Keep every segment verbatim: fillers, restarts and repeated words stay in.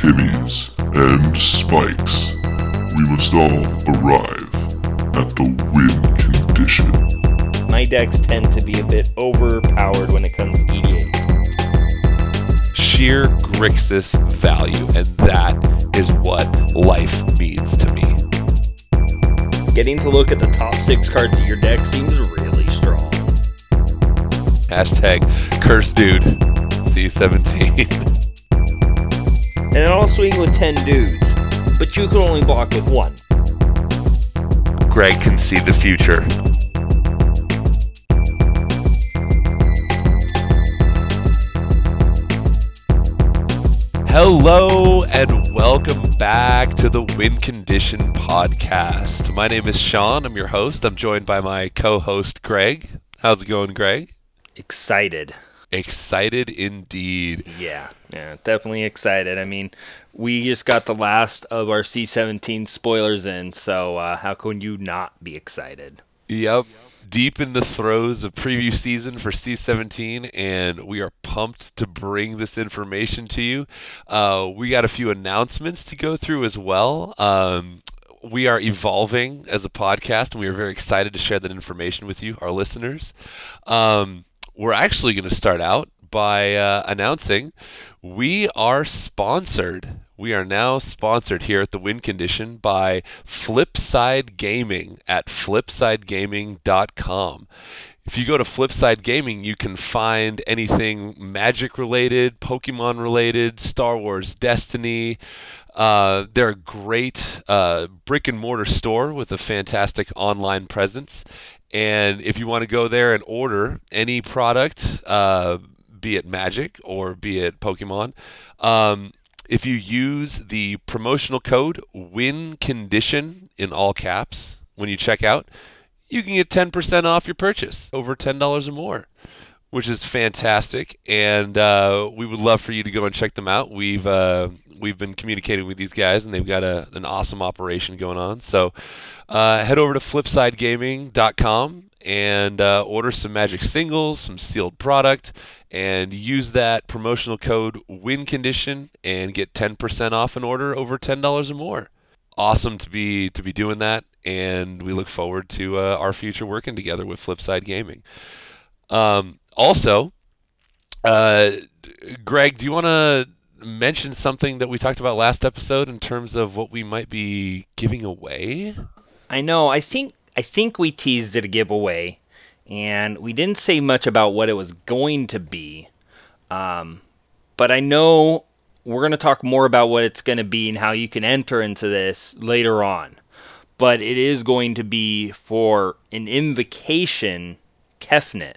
gimmies, and spikes, we must all arrive at the win condition. My decks tend to be a bit overpowered when it comes to E D H. Sheer Grixis value, and that is what life means to me. Getting to look at the top six cards of your deck seems really strong. Hashtag curse dude C seventeen. And then I'll swing with ten dudes, but you can only block with one. Greg can see the future. Hello and welcome back to the Win Condition podcast. My name is Sean. I'm your host. I'm joined by my co-host Greg. How's it going, Greg? Excited. Excited indeed. Yeah, yeah, definitely excited. I mean, we just got the last of our C seventeen spoilers in, so uh, how can you not be excited? Yep. Deep in the throes of preview season for C seventeen, and we are pumped to bring this information to you. Uh, we got a few announcements to go through as well. Um, we are evolving as a podcast, and we are very excited to share that information with you, our listeners. Um, we're actually going to start out by uh, announcing we are sponsored. We are now sponsored here at the Win Condition by Flipside Gaming at flipside gaming dot com. If you go to Flipside Gaming, you can find anything Magic related, Pokemon related, Star Wars, Destiny. Uh, they're a great uh, brick and mortar store with a fantastic online presence. And if you want to go there and order any product, uh, be it Magic or be it Pokemon, um, if you use the promotional code WINCONDITION in all caps when you check out, you can get ten percent off your purchase over ten dollars or more, which is fantastic. And uh, we would love for you to go and check them out. We've uh, we've been communicating with these guys, and they've got a, an awesome operation going on. So uh, head over to flipside gaming dot com and uh, order some Magic singles, some sealed product, and use that promotional code WINCONDITION and get ten percent off an order over ten dollars or more. Awesome to be to be doing that, and we look forward to uh, our future working together with Flipside Gaming. Um, also, uh, Greg, do you want to mention something that we talked about last episode in terms of what we might be giving away? I know. I think I think we teased it a giveaway, and we didn't say much about what it was going to be. Um, but I know we're going to talk more about what it's going to be and how you can enter into this later on. But it is going to be for an invocation Kefnet.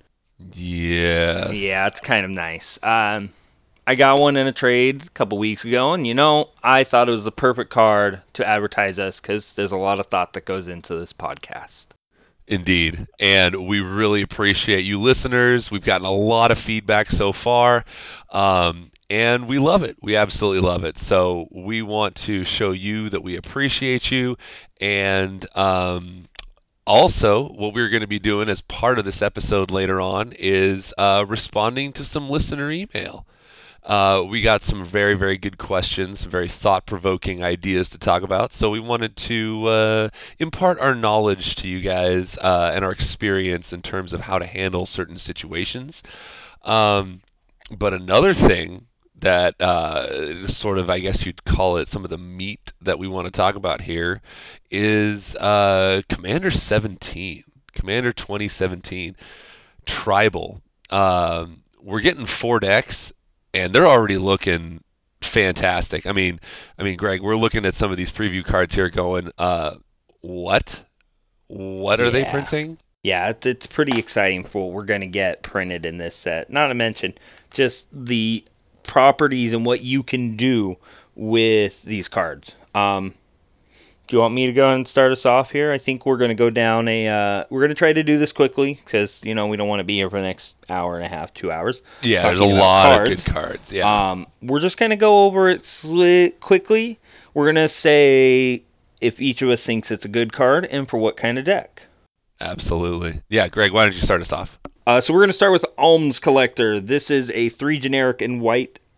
Yes. Yeah, it's kind of nice. Um, I got one in a trade a couple weeks ago, and you know, I thought it was the perfect card to advertise us because there's a lot of thought that goes into this podcast. Indeed. And we really appreciate you listeners. We've gotten a lot of feedback so far, um, and we love it. We absolutely love it. So we want to show you that we appreciate you, and um, also, what we're going to be doing as part of this episode later on is uh, responding to some listener email. Uh, we got some very, very good questions, very thought-provoking ideas to talk about. So we wanted to uh, impart our knowledge to you guys uh, and our experience in terms of how to handle certain situations. Um, but another thing that uh, sort of, I guess you'd call it some of the meat that we want to talk about here is uh, Commander seventeen, Commander twenty seventeen, Tribal. Um, we're getting four decks, and they're already looking fantastic. I mean, I mean, Greg, we're looking at some of these preview cards here going, uh, what? What are yeah. they printing? Yeah, it's, it's pretty exciting for what we're going to get printed in this set. Not to mention just the properties and what you can do with these cards. Um, do you want me to go and start us off here? I think we're going to go down a... Uh, we're going to try to do this quickly because, you know, we don't want to be here for the next hour and a half, two hours. Yeah, there's a lot cards. of good cards. Yeah. Um, we're just going to go over it sli- quickly. We're going to say if each of us thinks it's a good card and for what kind of deck. Absolutely. Yeah, Greg, why don't you start us off? Uh, so we're going to start with Alms Collector. This is a three generic and white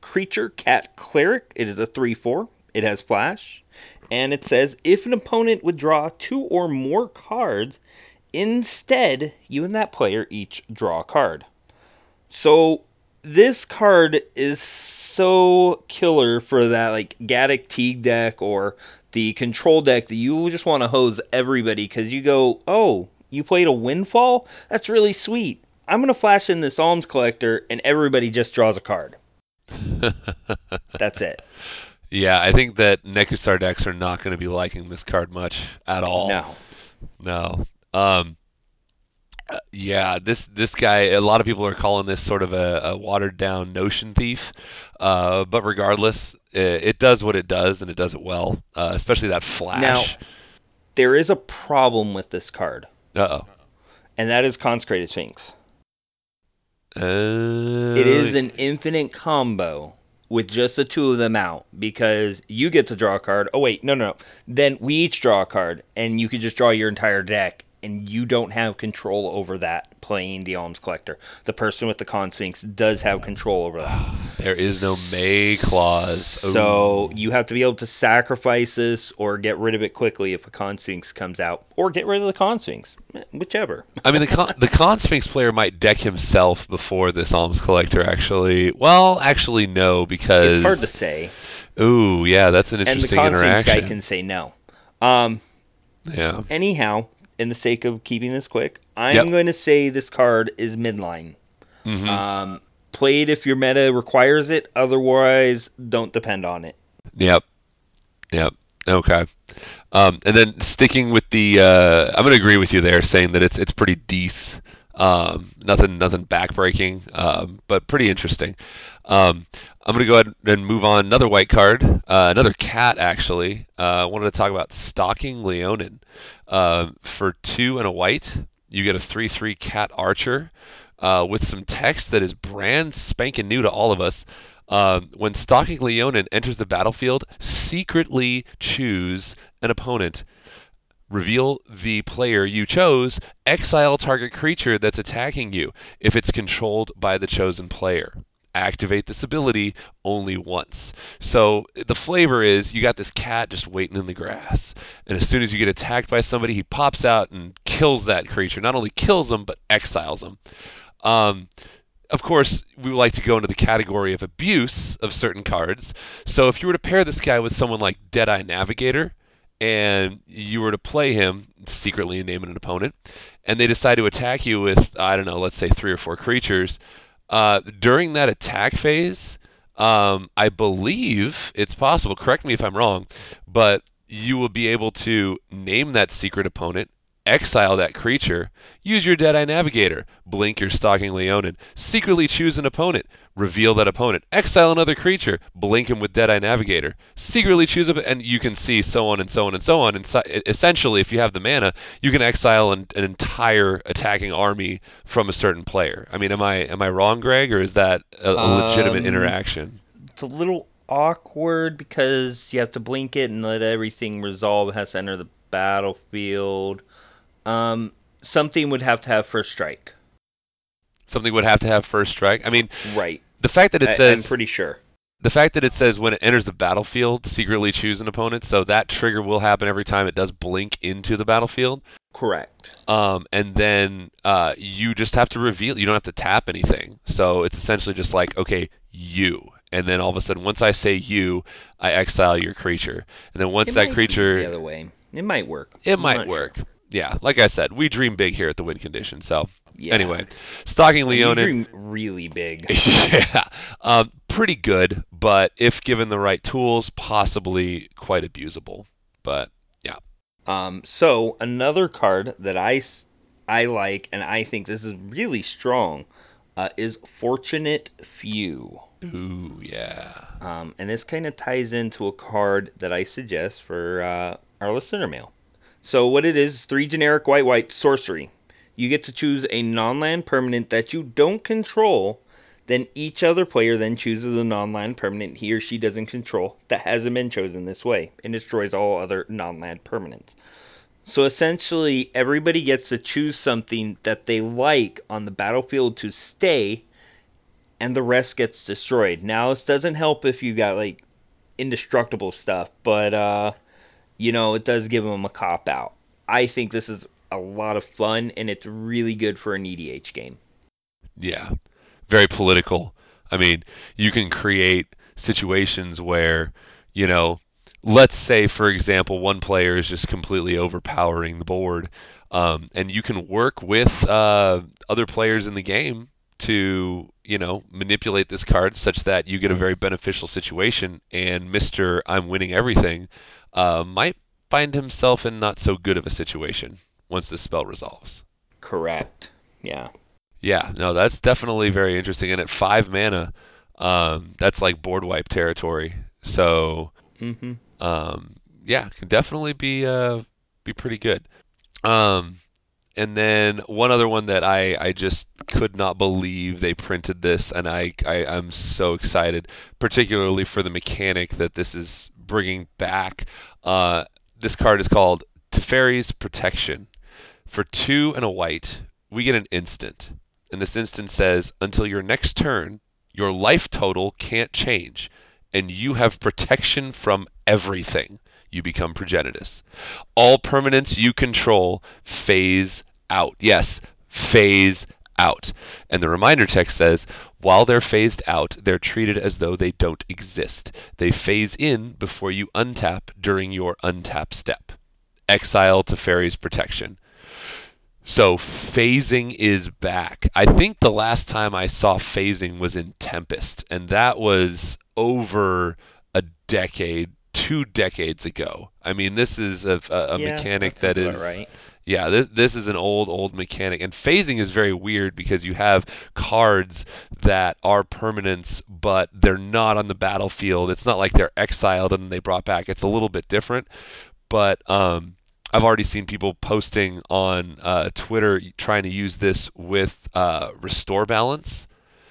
creature, Cat Cleric. It is a three four. It has flash. And it says, if an opponent would draw two or more cards, instead, you and that player each draw a card. So, this card is so killer for that, like, Gaddock Teague deck or the control deck that you just want to hose everybody because you go, oh, you played a Windfall? That's really sweet. I'm going to flash in this Alms Collector, and everybody just draws a card. That's it. Yeah, I think that Nekusar decks are not going to be liking this card much at all. No. No. Um, uh, yeah, this this guy, a lot of people are calling this sort of a, a watered-down Notion Thief. Uh, but regardless, it, it does what it does, and it does it well, uh, especially that flash. Now, there is a problem with this card. Uh-oh. And that is Consecrated Sphinx. Uh, It is an infinite combo with just the two of them out because you get to draw a card. Oh, wait, no, no, no. Then we each draw a card, and you can just draw your entire deck, and you don't have control over that playing the Alms Collector. The person with the Con Sphinx does have control over that. There is no May clause. So you have to be able to sacrifice this or get rid of it quickly if a Con Sphinx comes out. Or get rid of the Con Sphinx. Whichever. I mean, the Con, the Con Sphinx player might deck himself before this Alms Collector, actually. Well, actually, no, because... It's hard to say. Ooh, yeah, that's an interesting interaction. And the Con interaction. Sphinx guy can say no. Um, yeah. Anyhow, in the sake of keeping this quick, I'm yep. going to say this card is midline. Mm-hmm. Um, play it if your meta requires it. Otherwise, don't depend on it. Yep. Yep. Okay. Um, and then sticking with the, uh, I'm going to agree with you there, saying that it's it's pretty decent. Um, nothing nothing backbreaking, um, but pretty interesting. Um, I'm going to go ahead and move on. Another white card, uh, another cat actually. Uh, I wanted to talk about Stalking Leonin. Uh, for two and a white, you get a three three cat archer uh, with some text that is brand spanking new to all of us. Uh, when Stalking Leonin enters the battlefield, secretly choose an opponent. Reveal the player you chose, exile target creature that's attacking you if it's controlled by the chosen player. Activate this ability only once. So the flavor is you got this cat just waiting in the grass. And as soon as you get attacked by somebody, he pops out and kills that creature. Not only kills them, but exiles them. Um, of course, we would like to go into the category of abuse of certain cards. So if you were to pair this guy with someone like Deadeye Navigator, and you were to play him secretly and name an opponent, and they decide to attack you with, I don't know, let's say three or four creatures, uh, during that attack phase, um, I believe it's possible, correct me if I'm wrong, but you will be able to name that secret opponent, exile that creature, use your Deadeye Navigator, blink your Stalking Leonin, secretly choose an opponent, reveal that opponent, exile another creature, blink him with Deadeye Navigator, secretly choose a, and you can see so on and so on and so on. And so, essentially, if you have the mana, you can exile an, an entire attacking army from a certain player. I mean, am I am I wrong, Greg, or is that a, a legitimate um, interaction? It's a little awkward because you have to blink it and let everything resolve. It has to enter the battlefield. Um, something would have to have first strike. Something would have to have first strike. I mean, right. The fact that it I, says, I'm pretty sure. The fact that it says when it enters the battlefield, secretly choose an opponent, so that trigger will happen every time it does blink into the battlefield. Correct. Um, and then uh, you just have to reveal. You don't have to tap anything. So it's essentially just like, okay, you. And then all of a sudden, once I say you, I exile your creature. And then once it that might creature, be the other way, it might work. It I'm might work. Sure. Yeah, like I said, we dream big here at the Win Condition. So yeah. Anyway, Stalking Leonin. You dream really big. Yeah, um, pretty good, but if given the right tools, possibly quite abusable. But yeah. Um. So another card that I, I like, and I think this is really strong, uh, is Fortunate Few. Ooh, yeah. Um, and this kind of ties into a card that I suggest for uh, our listener mail. So what it is, three generic white white sorcery. You get to choose a non-land permanent that you don't control. Then each other player then chooses a non-land permanent he or she doesn't control that hasn't been chosen this way and destroys all other non-land permanents. So essentially, everybody gets to choose something that they like on the battlefield to stay, and the rest gets destroyed. Now, this doesn't help if you got, like, indestructible stuff, but, uh, you know, it does give them a cop-out. I think this is a lot of fun, and it's really good for an E D H game. Yeah, very political. I mean, you can create situations where, you know, let's say, for example, one player is just completely overpowering the board, um, and you can work with uh, other players in the game to, you know, manipulate this card such that you get a very beneficial situation, and Mister I'm winning everything uh, might find himself in not so good of a situation once the spell resolves. Correct. Yeah. Yeah, no, that's definitely very interesting. And at five mana, um, that's like board wipe territory. So, Mm-hmm. um, yeah, can definitely be uh, be pretty good. Um, and then one other one that I, I just could not believe they printed this, and I, I I'm so excited, particularly for the mechanic that this is bringing back. Uh, this card is called Teferi's Protection. For two and a white, we get an instant. And this instant says, until your next turn, your life total can't change, and you have protection from everything. You become Progenitus. All permanents you control phase out. Yes, phase out. And the reminder text says, while they're phased out, they're treated as though they don't exist. They phase in before you untap during your untap step. Exile Teferi's Protection. So phasing is back. I think the last time I saw phasing was in Tempest, and that was over a decade, two decades ago. I mean, this is a, a, a Yeah, mechanic that that sounds is, about right. yeah, this, this is an old, old mechanic. And phasing is very weird because you have cards that are permanents, but they're not on the battlefield. It's not like they're exiled and they brought back. It's a little bit different, but um, I've already seen people posting on uh, Twitter trying to use this with uh, Restore Balance.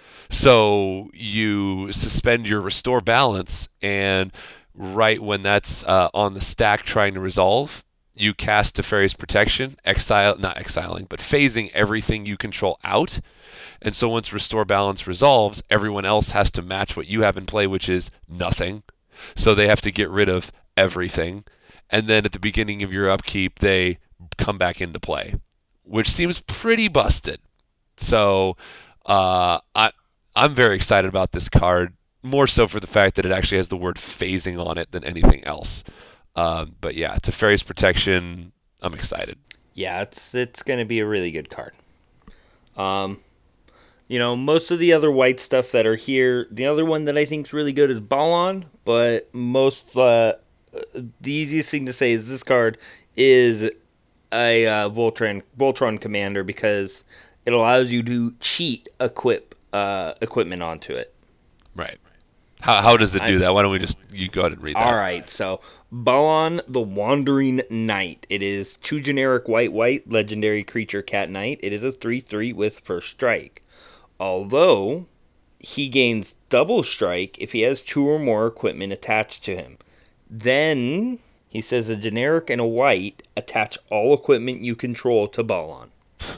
So you suspend your Restore Balance, and right when that's uh, on the stack trying to resolve, you cast Teferi's Protection, exile, not exiling, but phasing everything you control out. And so once Restore Balance resolves, everyone else has to match what you have in play, which is nothing. So they have to get rid of everything. And then at the beginning of your upkeep, they come back into play, which seems pretty busted. So uh, I, I'm very excited about this card, more so for the fact that it actually has the word phasing on it than anything else. Um, but yeah, Teferi's Protection, I'm excited. Yeah, it's it's going to be a really good card. Um, you know, most of the other white stuff that are here, the other one that I think is really good is Balon, but most uh, the easiest thing to say is this card is a uh, Voltron Voltron Commander because it allows you to cheat equip uh, equipment onto it. Right. How how does it do I, that? Why don't we just you go ahead and read that? All right, so Balon the Wandering Knight. It is two generic white white legendary creature cat knight. It is a three three with first strike. Although he gains double strike if he has two or more equipment attached to him. Then he says a generic and a white attach all equipment you control to Balon.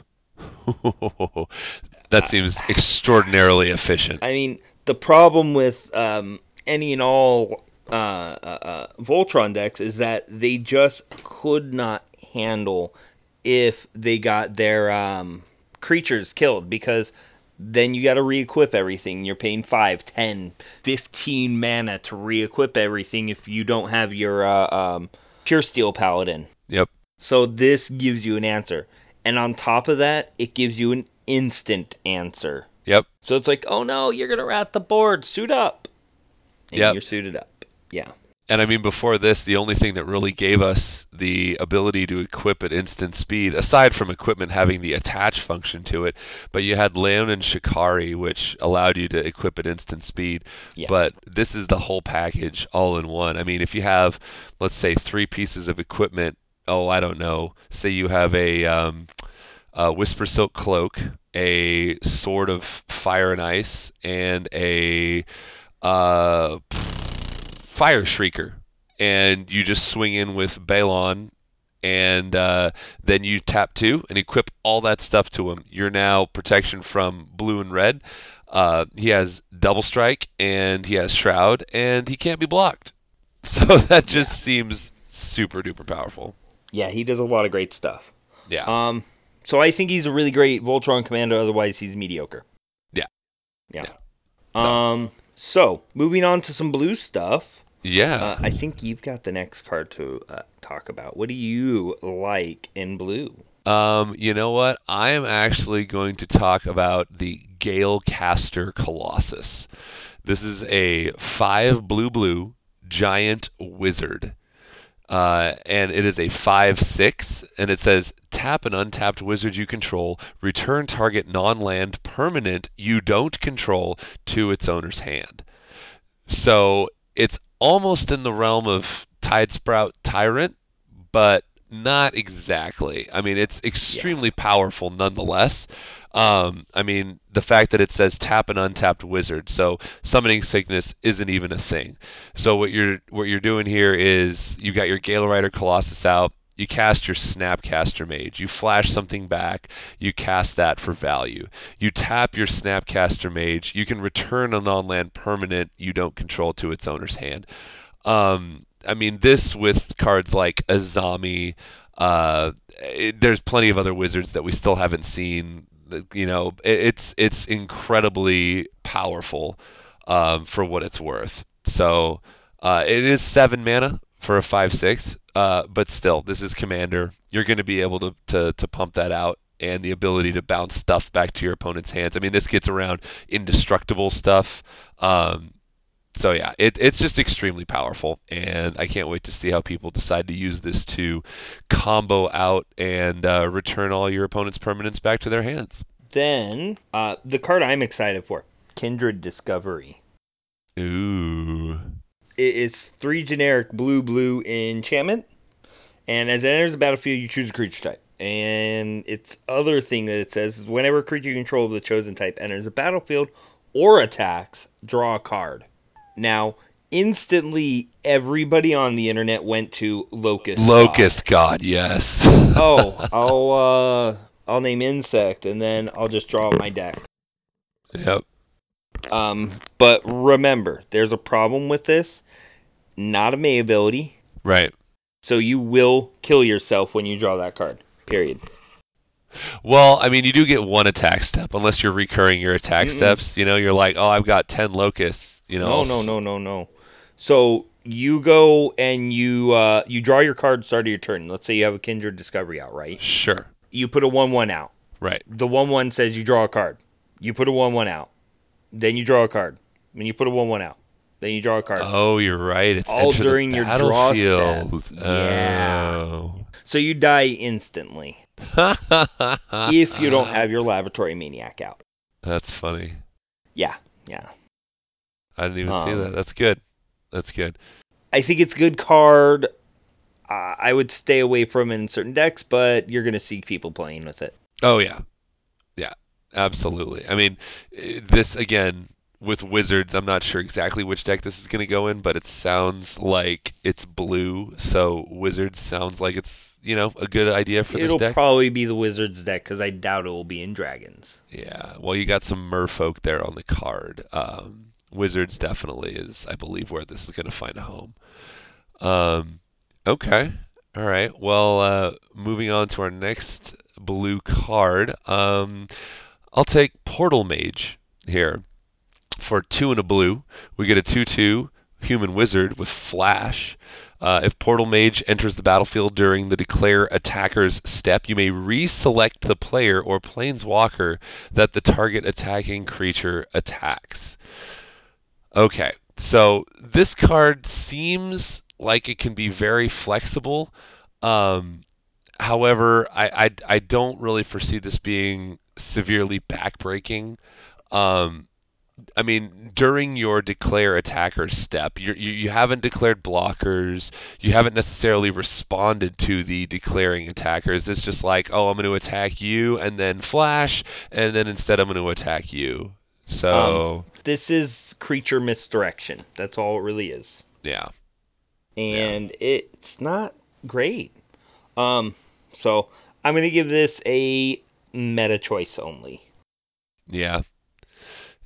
That seems extraordinarily efficient. I mean, the problem with um, any and all uh, uh, uh, Voltron decks is that they just could not handle if they got their um, creatures killed, because then you got to re-equip everything. You're paying five, ten, fifteen mana to re-equip everything if you don't have your uh, um, Pure Steel Paladin. Yep. So this gives you an answer. And on top of that, it gives you an instant answer. Yep. So it's like, oh no, you're going to rat the board. Suit up. And Yep. you're suited up. Yeah. And I mean, before this, the only thing that really gave us the ability to equip at instant speed, aside from equipment having the attach function to it, but you had Leonin Shikari, which allowed you to equip at instant speed. Yeah. But this is the whole package all in one. I mean, if you have, let's say, three pieces of equipment, oh, I don't know, say you have a, um, a Whisper Silk Cloak, a Sword of Fire and Ice, and a uh, Fire Shrieker, and you just swing in with Balon, and uh, then you tap two and equip all that stuff to him. You're now protection from blue and red. Uh, he has double strike and he has shroud and he can't be blocked. So that just Yeah. seems super duper powerful. Yeah, he does a lot of great stuff. Yeah. Um, so I think he's a really great Voltron commander. Otherwise, he's mediocre. Yeah. Yeah. Yeah. So. Um. So moving on to some blue stuff. Yeah. Uh, I think you've got the next card to uh, talk about. What do you like in blue? Um, you know what? I am actually going to talk about the Galecaster Colossus. This is a five blue blue giant wizard. Uh, and it is a five six, and it says tap an untapped wizard you control, return target non-land permanent you don't control to its owner's hand. So it's almost in the realm of Tidesprout Tyrant, but not exactly. I mean, it's extremely Yeah. powerful nonetheless. Um, I mean, the fact that it says tap an untapped wizard, so summoning sickness isn't even a thing. So what you're what you're doing here is you got your Gale Rider Colossus out. You cast your Snapcaster Mage. You flash something back. You cast that for value. You tap your Snapcaster Mage. You can return a non-land permanent you don't control to its owner's hand. Um, I mean, this with cards like Azami. Uh, it, there's plenty of other wizards that we still haven't seen. You know, it, it's it's incredibly powerful um, for what it's worth. So uh, it is seven mana for a five six, uh, but still, this is Commander. You're going to be able to, to to pump that out, and the ability to bounce stuff back to your opponent's hands. I mean, this gets around indestructible stuff. Um, so yeah, it, it's just extremely powerful, and I can't wait to see how people decide to use this to combo out and uh, return all your opponent's permanents back to their hands. Then uh, the card I'm excited for, Kindred Discovery. Ooh. It's three generic blue blue enchantment, and as it enters the battlefield, you choose a creature type. And its other thing that it says is whenever a creature you control of the chosen type enters the battlefield or attacks, draw a card. Now, instantly, everybody on the internet went to Locust. Locust God, God yes. oh, I'll uh, I'll name Insect, and then I'll just draw up my deck. Yep. Um, but remember, there's a problem with this. Not a May ability. Right. So you will kill yourself when you draw that card. Period. Well, I mean, you do get one attack step unless you're recurring your attack Mm-mm. steps. You know, you're like, oh, I've got ten locusts. You know. No, no, no, no, no. So you go and you uh, you draw your card start of your turn. Let's say you have a Kindred Discovery out, right? Sure. You put a one one out. Right. The one one says you draw a card. You put a one one out. Then you draw a card. Then you put a one one out. Then you draw a card. Oh, you're right. It's all enter the during your draw step. battlefield. Yeah. Oh. So you die instantly if you don't have your Laboratory Maniac out. That's funny. Yeah, yeah. I didn't even see Um, that. That's good. That's good. I think it's a good card. Uh, I would stay away from it in certain decks, but you're going to see people playing with it. Oh, yeah. Yeah, absolutely. I mean, eh, this, again, with Wizards, I'm not sure exactly which deck this is going to go in, but it sounds like it's blue, so Wizards sounds like it's, you know, a good idea for It'll this deck. probably be the Wizards deck, because I doubt it will be in Dragons. Yeah, well, you got some merfolk there on the card. Um, Wizards definitely is, I believe, where this is going to find a home. Um, okay. All right. Well, uh, moving on to our next blue card. Um, I'll take Portal Mage here. For two and a blue, we get a two two human wizard with flash. Uh, if Portal Mage enters the battlefield during the declare attacker's step, you may reselect the player or planeswalker that the target attacking creature attacks. Okay, so this card seems like it can be very flexible. Um, however, I, I, I don't really foresee this being severely backbreaking. Um, I mean, during your declare attacker step, you you haven't declared blockers. You haven't necessarily responded to the declaring attackers. It's just like, oh, I'm going to attack you, and then flash, and then instead I'm going to attack you. So Um, this is creature misdirection. That's all it really is. yeah, And it's not great. Um, so I'm going to give this a meta choice only. yeah,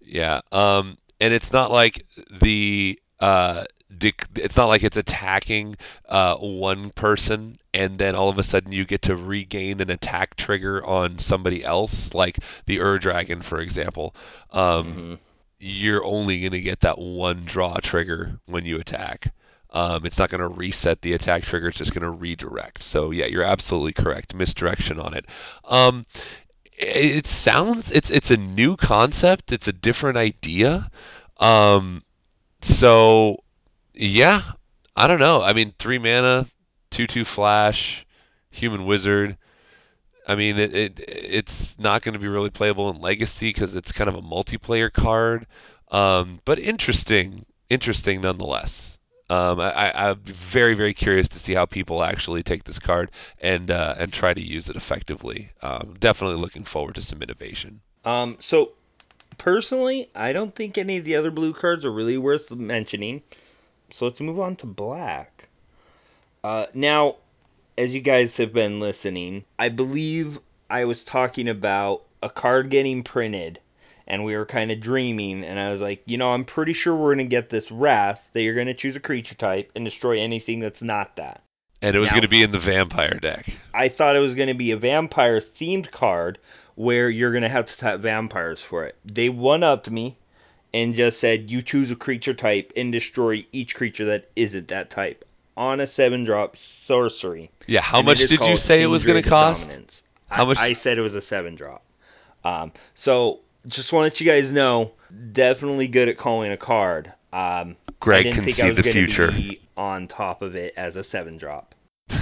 Yeah. Um, and it's not like the uh, dic- it's not like it's attacking uh, one person and then all of a sudden you get to regain an attack trigger on somebody else, like the Ur Dragon, for example. Um, Hmm. you're only going to get that one draw trigger when you attack. Um, it's not going to reset the attack trigger. It's just going to redirect. So yeah, you're absolutely correct. Misdirection on it. Um, it sounds it's it's a new concept. It's a different idea. Um, so yeah, I don't know. I mean, three mana, two two flash, human wizard. I mean, it, it it's not going to be really playable in Legacy because it's kind of a multiplayer card. Um, but interesting, interesting nonetheless. Um, I, I, I'm very, very curious to see how people actually take this card and uh, and try to use it effectively. Um, definitely looking forward to some innovation. Um, so personally, I don't think any of the other blue cards are really worth mentioning. So let's move on to black. Uh, now, as you guys have been listening, I believe I was talking about a card getting printed, and we were kind of dreaming, and I was like, you know, I'm pretty sure we're going to get this Wrath that you're going to choose a creature type and destroy anything that's not that. And it was Now, going to be in the vampire deck. I thought it was going to be a vampire themed card where you're going to have to tap vampires for it. They one-upped me and just said you choose a creature type and destroy each creature that isn't that type on a seven drop sorcery. Yeah, how And much it is did you called say it was going Kindred to cost? Dominance. How I, much? I said it was a seven drop. Um, so just want to let you guys know, definitely good at calling a card. Um, I Greg didn't can think see I was the going to future. be on top of it as a seven drop.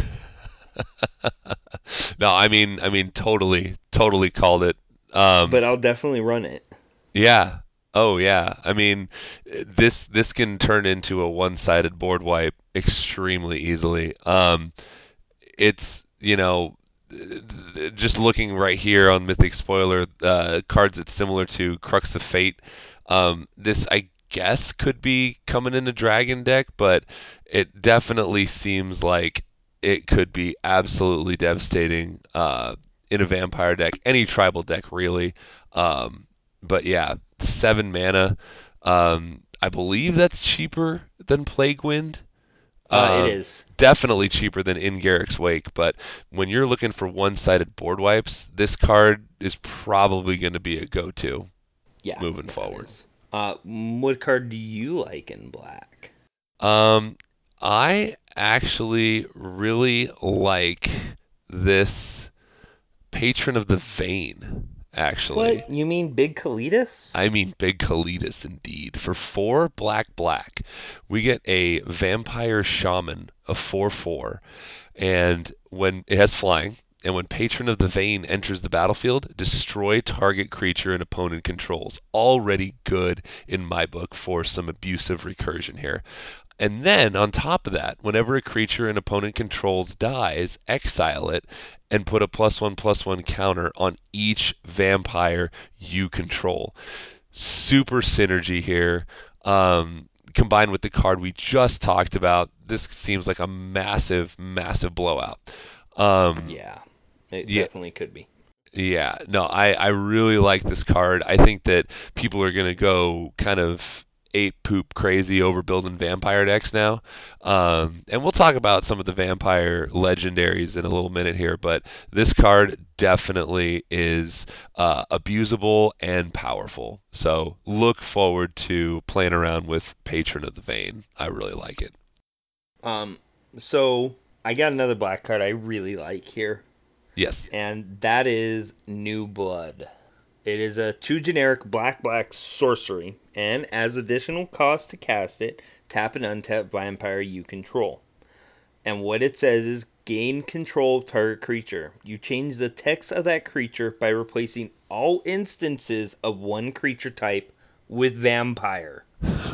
No, I mean, I mean, totally, totally called it. Um, But I'll definitely run it. yeah. Oh, yeah. I mean, this this can turn into a one-sided board wipe extremely easily. Um, it's you know, just looking right here on Mythic Spoiler, uh, cards it's similar to Crux of Fate. Um, this I guess could be coming in the Dragon deck, but it definitely seems like it could be absolutely devastating uh, in a vampire deck, any tribal deck really. Um, but yeah, seven mana. Um, I believe that's cheaper than Plague Wind. Uh, it Um, is. definitely cheaper than In Garrick's Wake, but when you're looking for one-sided board wipes, this card is probably going to be a go-to Yeah. moving That forward. is. Uh, what card do you like in black? Um, I actually really like this Patron of the Vein, actually. What? You mean Big Kalidas? I mean Big Kalidas indeed. For four black black, we get a vampire shaman of four four. And when it has flying, and when Patron of the Vein enters the battlefield, destroy target creature and opponent controls. Already good in my book for some abusive recursion here. And then on top of that, whenever a creature an opponent controls dies, exile it and put a plus one plus one counter on each vampire you control. Super synergy here. Um, combined with the card we just talked about, this seems like a massive, massive blowout. Um, Yeah. It yeah, definitely could be. yeah, no, I, I really like this card. I think that people are going to go kind of ape poop crazy over building vampire decks now. Um, and we'll talk about some of the vampire legendaries in a little minute here, but this card definitely is uh, abusable and powerful. So look forward to playing around with Patron of the Vein. I really like it. Um, so I got another black card I really like here, Yes. and that is New Blood. It is a two generic black black sorcery, and as additional cost to cast it, tap an untapped vampire you control. And what it says is gain control of target creature. You change the text of that creature by replacing all instances of one creature type with vampire.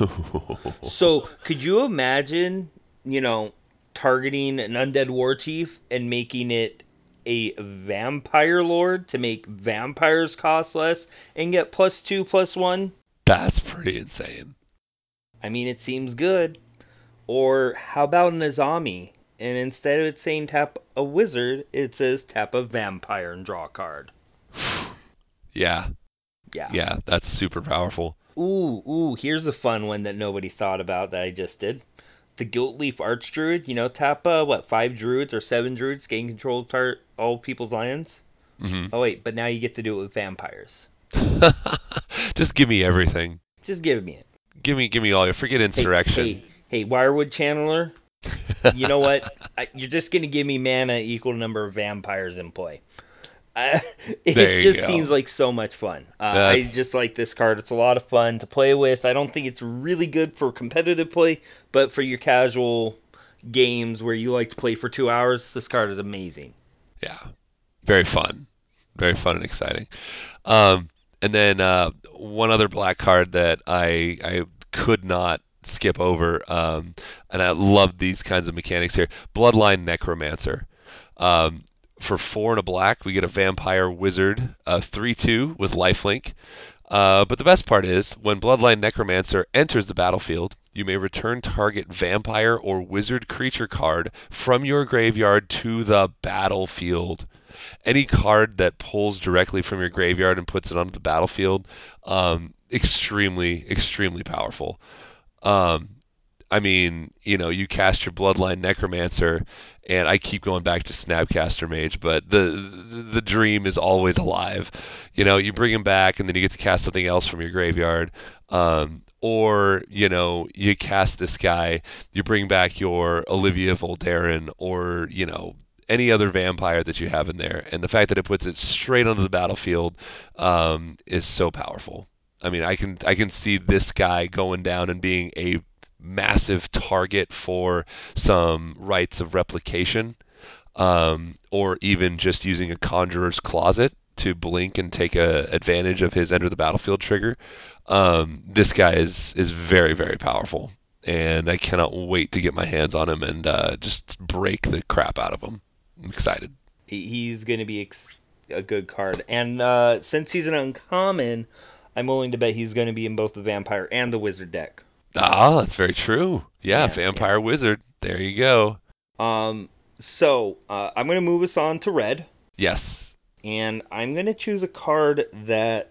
So, could you imagine, you know, targeting an undead war chief and making it a vampire lord to make vampires cost less and get plus two, plus one? That's pretty insane. I mean, it seems good. Or how about an Azami? And instead of it saying tap a wizard, it says tap a vampire and draw a card. Yeah. Yeah. Yeah, that's super powerful. Ooh, ooh, here's the fun one that nobody thought about that I just did. The Guiltleaf Archdruid, you know, tap, uh, what, five druids or seven druids, gain control of tar- all people's lands? Hmm. Oh, wait, but now you get to do it with vampires. Just give me everything. Just give me it. Give me, give me all your. Forget Hey, insurrection. hey, hey, Wirewood Channeler, you know what? I, you're just going to give me mana equal to number of vampires in play. Uh, There it you just go. seems like so much fun. Uh, I That's just like this card. It's a lot of fun to play with. I don't think it's really good for competitive play, but for your casual games where you like to play for two hours, this card is amazing. yeah, very fun, very fun and exciting. Um, and then uh, one other black card that I I could not skip over, um, and I love these kinds of mechanics here. Bloodline Necromancer. Um, for four and a black, we get a vampire wizard, a three two with lifelink. Uh, but the best part is, when Bloodline Necromancer enters the battlefield, you may return target vampire or wizard creature card from your graveyard to the battlefield. Any card that pulls directly from your graveyard and puts it onto the battlefield, um, extremely, extremely powerful. Um, I mean, you know, you cast your Bloodline Necromancer, and I keep going back to Snapcaster Mage, but the, the the dream is always alive. You know, you bring him back, and then you get to cast something else from your graveyard. Um, or, you know, you cast this guy, you bring back your Olivia Voldaren, or, you know, any other vampire that you have in there. And the fact that it puts it straight onto the battlefield um, is so powerful. I mean, I can I can see this guy going down and being a massive target for some rites of replication, um, or even just using a conjurer's closet to blink and take a advantage of his enter the battlefield trigger. Um, this guy is is very very powerful, and I cannot wait to get my hands on him and uh, just break the crap out of him. I'm excited. He's going to be ex- a good card. And uh, since he's an uncommon, I'm willing to bet he's going to be in both the vampire and the wizard deck. Ah, that's very true. Yeah, Yeah, vampire wizard. There you go. Um, so uh, I'm going to move us on to red, Yes. and I'm going to choose a card that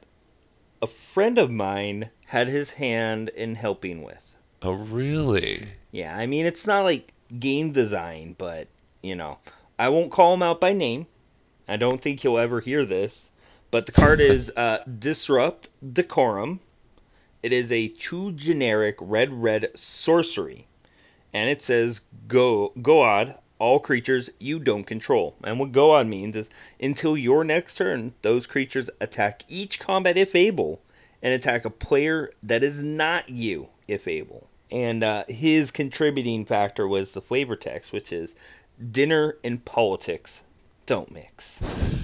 a friend of mine had his hand in helping with. Oh, really? Yeah, I mean, it's not like game design, but, you know, I won't call him out by name. I don't think he'll ever hear this. But the card is uh, Disrupt Decorum. It is a two generic red red sorcery. And it says Go Goad, all creatures you don't control. And what Goad means is until your next turn, those creatures attack each combat if able, and attack a player that is not you if able. And uh, his contributing factor was the flavor text, which is dinner and politics don't mix.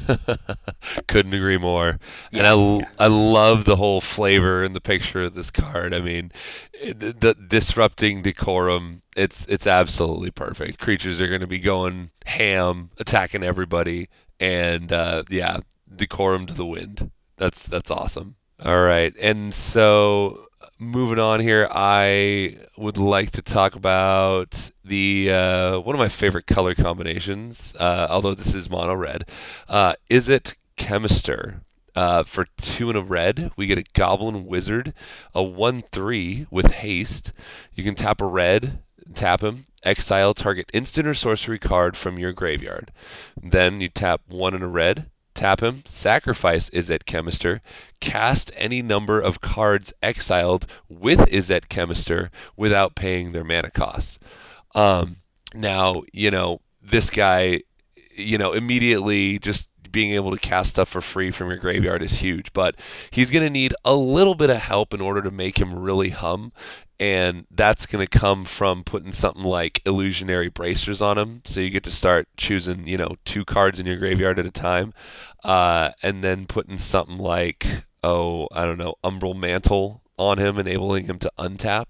Couldn't agree more. And Yeah, I, yeah. I love the whole flavor and the picture of this card. I mean, it- the, the disrupting decorum, it's it's absolutely perfect. Creatures are going to be going ham, attacking everybody, and uh, yeah, decorum to the wind. That's that's awesome. All right, and so moving on here, I would like to talk about the uh, one of my favorite color combinations. Uh, although this is mono red, uh, is it Chemister? Uh, for two and a red, we get a Goblin Wizard, a one three with haste. You can tap a red, tap him, exile target instant or sorcery card from your graveyard. Then you tap one and a red, tap him, sacrifice Izzet Chemister, cast any number of cards exiled with Izzet Chemister without paying their mana costs. Um, now, you know, this guy, you know, immediately just being able to cast stuff for free from your graveyard is huge, but he's going to need a little bit of help in order to make him really hum, and that's going to come from putting something like Illusionary Bracers on him, so you get to start choosing, you know, two cards in your graveyard at a time, uh, and then putting something like, oh, I don't know, Umbral Mantle on him, enabling him to untap.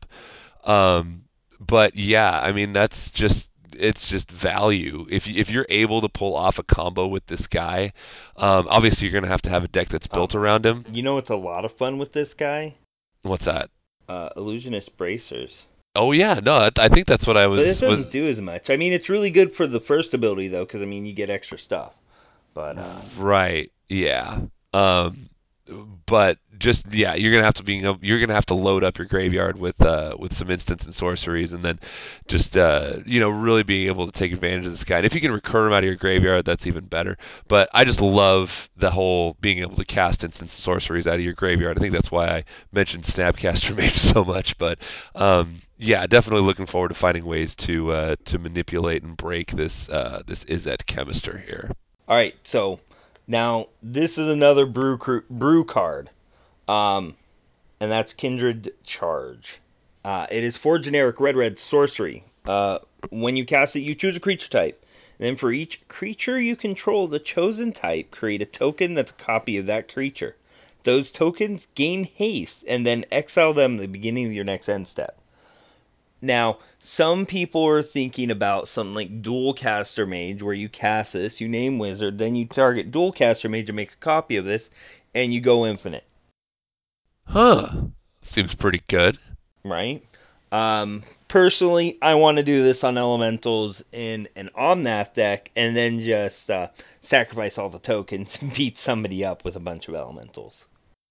Um, but yeah, I mean, that's just it's just value. If you, if you're able to pull off a combo with this guy, um, obviously you're gonna have to have a deck that's built Um, around him. You know what's a lot of fun with this guy? What's that? Uh, Illusionist Bracers. Oh yeah, no, I I think that's what I But it was doesn't was do as much. I mean, it's really good for the first ability, though, because, I mean, you get extra stuff. But, uh, right. Yeah. Um, but just yeah, you're gonna have to be you're gonna have to load up your graveyard with uh, with some instants and sorceries, and then just uh, you know really being able to take advantage of this guy. And if you can recur him out of your graveyard, that's even better. But I just love the whole being able to cast instants and sorceries out of your graveyard. I think that's why I mentioned Snapcaster Mage so much. But um, yeah, definitely looking forward to finding ways to uh, to manipulate and break this uh, this Izzet Chemister here. All right, so now this is another brew cr- brew card, um, and that's Kindred Charge. Uh, it is four generic red red sorcery. Uh, when you cast it, you choose a creature type. And then for each creature you control the chosen type, create a token that's a copy of that creature. Those tokens gain haste, and then exile them at the beginning of your next end step. Now, some people are thinking about something like Dualcaster Mage, where you cast this, you name Wizard, then you target Dualcaster Mage and make a copy of this, and you go infinite. Huh. Seems pretty good. Right? Um, personally, I want to do this on Elementals in an Omnath deck, and then just uh, sacrifice all the tokens and beat somebody up with a bunch of Elementals.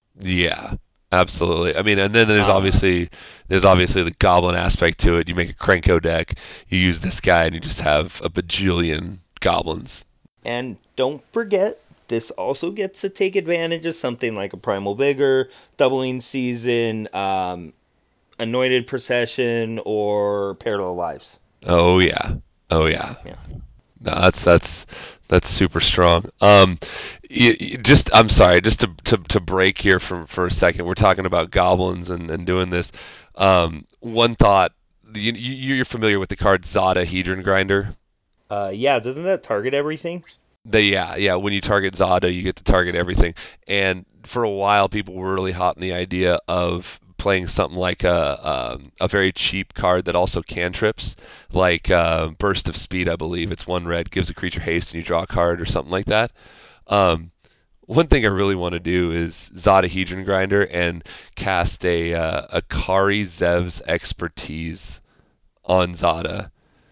Yeah. Absolutely. I mean, and then there's Uh, obviously there's obviously the goblin aspect to it. You make a Krenko deck, you use this guy, and you just have a bajillion goblins. And don't forget, this also gets to take advantage of something like a Primal Vigor, Doubling Season, um, Anointed Procession, or Parallel Lives. Oh yeah. Oh yeah. Yeah. No, that's that's that's super strong. Um, you, you just I'm sorry, just to, to to break here for for a second. We're talking about goblins and, and doing this. Um, one thought. You, you you're familiar with the card Zada Hedron Grinder? Uh, yeah, doesn't that target everything? The, yeah, yeah. When you target Zada, you get to target everything. And for a while, people were really hot in the idea of playing something like a um, a very cheap card that also cantrips, like uh, Burst of Speed, I believe. It's one red, gives a creature haste, and you draw a card or something like that. Um, one thing I really want to do is Zada Hedron Grinder and cast a uh, a Kari Zev's Expertise on Zada,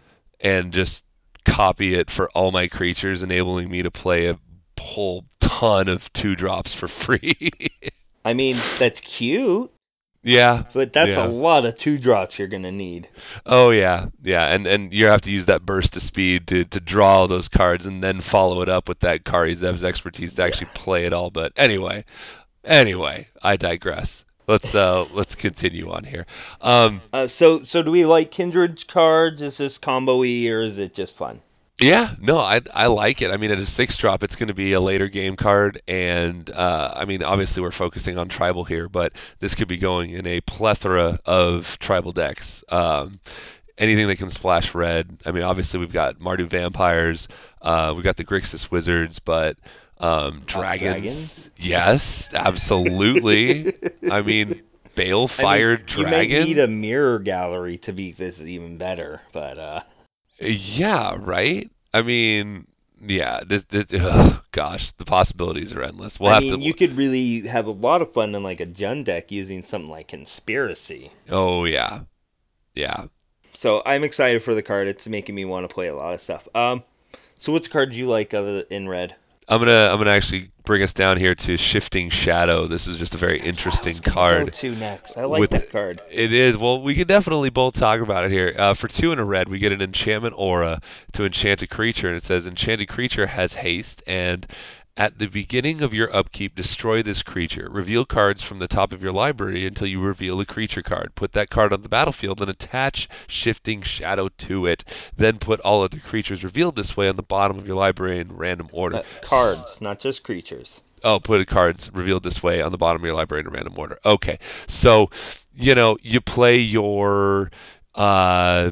and just copy it for all my creatures, enabling me to play a whole ton of two drops for free. I mean, that's cute, yeah, but that's yeah. a lot of two drops you're going to need. Oh yeah, yeah, and and you have to use that burst of speed to, to draw all those cards, and then follow it up with that Kari Zev's Expertise to actually play it all. But anyway, anyway, I digress. Let's uh let's continue on here. Um, Uh, so, so do we like Kindred cards? Is this combo-y, or is it just fun? Yeah, no, I I like it. I mean, at a six drop, it's going to be a later game card, and uh, I mean, obviously we're focusing on tribal here, but this could be going in a plethora of tribal decks. Um, anything that can splash red. I mean, obviously we've got Mardu Vampires, uh, we've got the Grixis Wizards, but um, dragons, Uh, dragons? yes, absolutely. I mean, Balefire I mean, you Dragon. may need a mirror gallery to beat this even better, but uh, Yeah, right? I mean, yeah, this, this, ugh, gosh, the possibilities are endless. We'll I have mean, to. you could really have a lot of fun in like a Jund deck using something like Conspiracy. Oh yeah, yeah. So I'm excited for the card. It's making me want to play a lot of stuff. Um, so what's card you like other in red? I'm gonna I'm gonna actually bring us down here to Shifting Shadow. This is just a very interesting I was gonna card. Go to next. I like with- that card. It is. Well, we could definitely both talk about it here. Uh, for two in a red, we get an enchantment aura to enchant a creature, and it says enchanted creature has haste, and at the beginning of your upkeep, destroy this creature. Reveal cards from the top of your library until you reveal a creature card. Put that card on the battlefield and attach Shifting Shadow to it. Then put all other creatures revealed this way on the bottom of your library in random order. Uh, cards, not just creatures. Oh, put cards revealed this way on the bottom of your library in a random order. Okay. So, you know, you play your uh,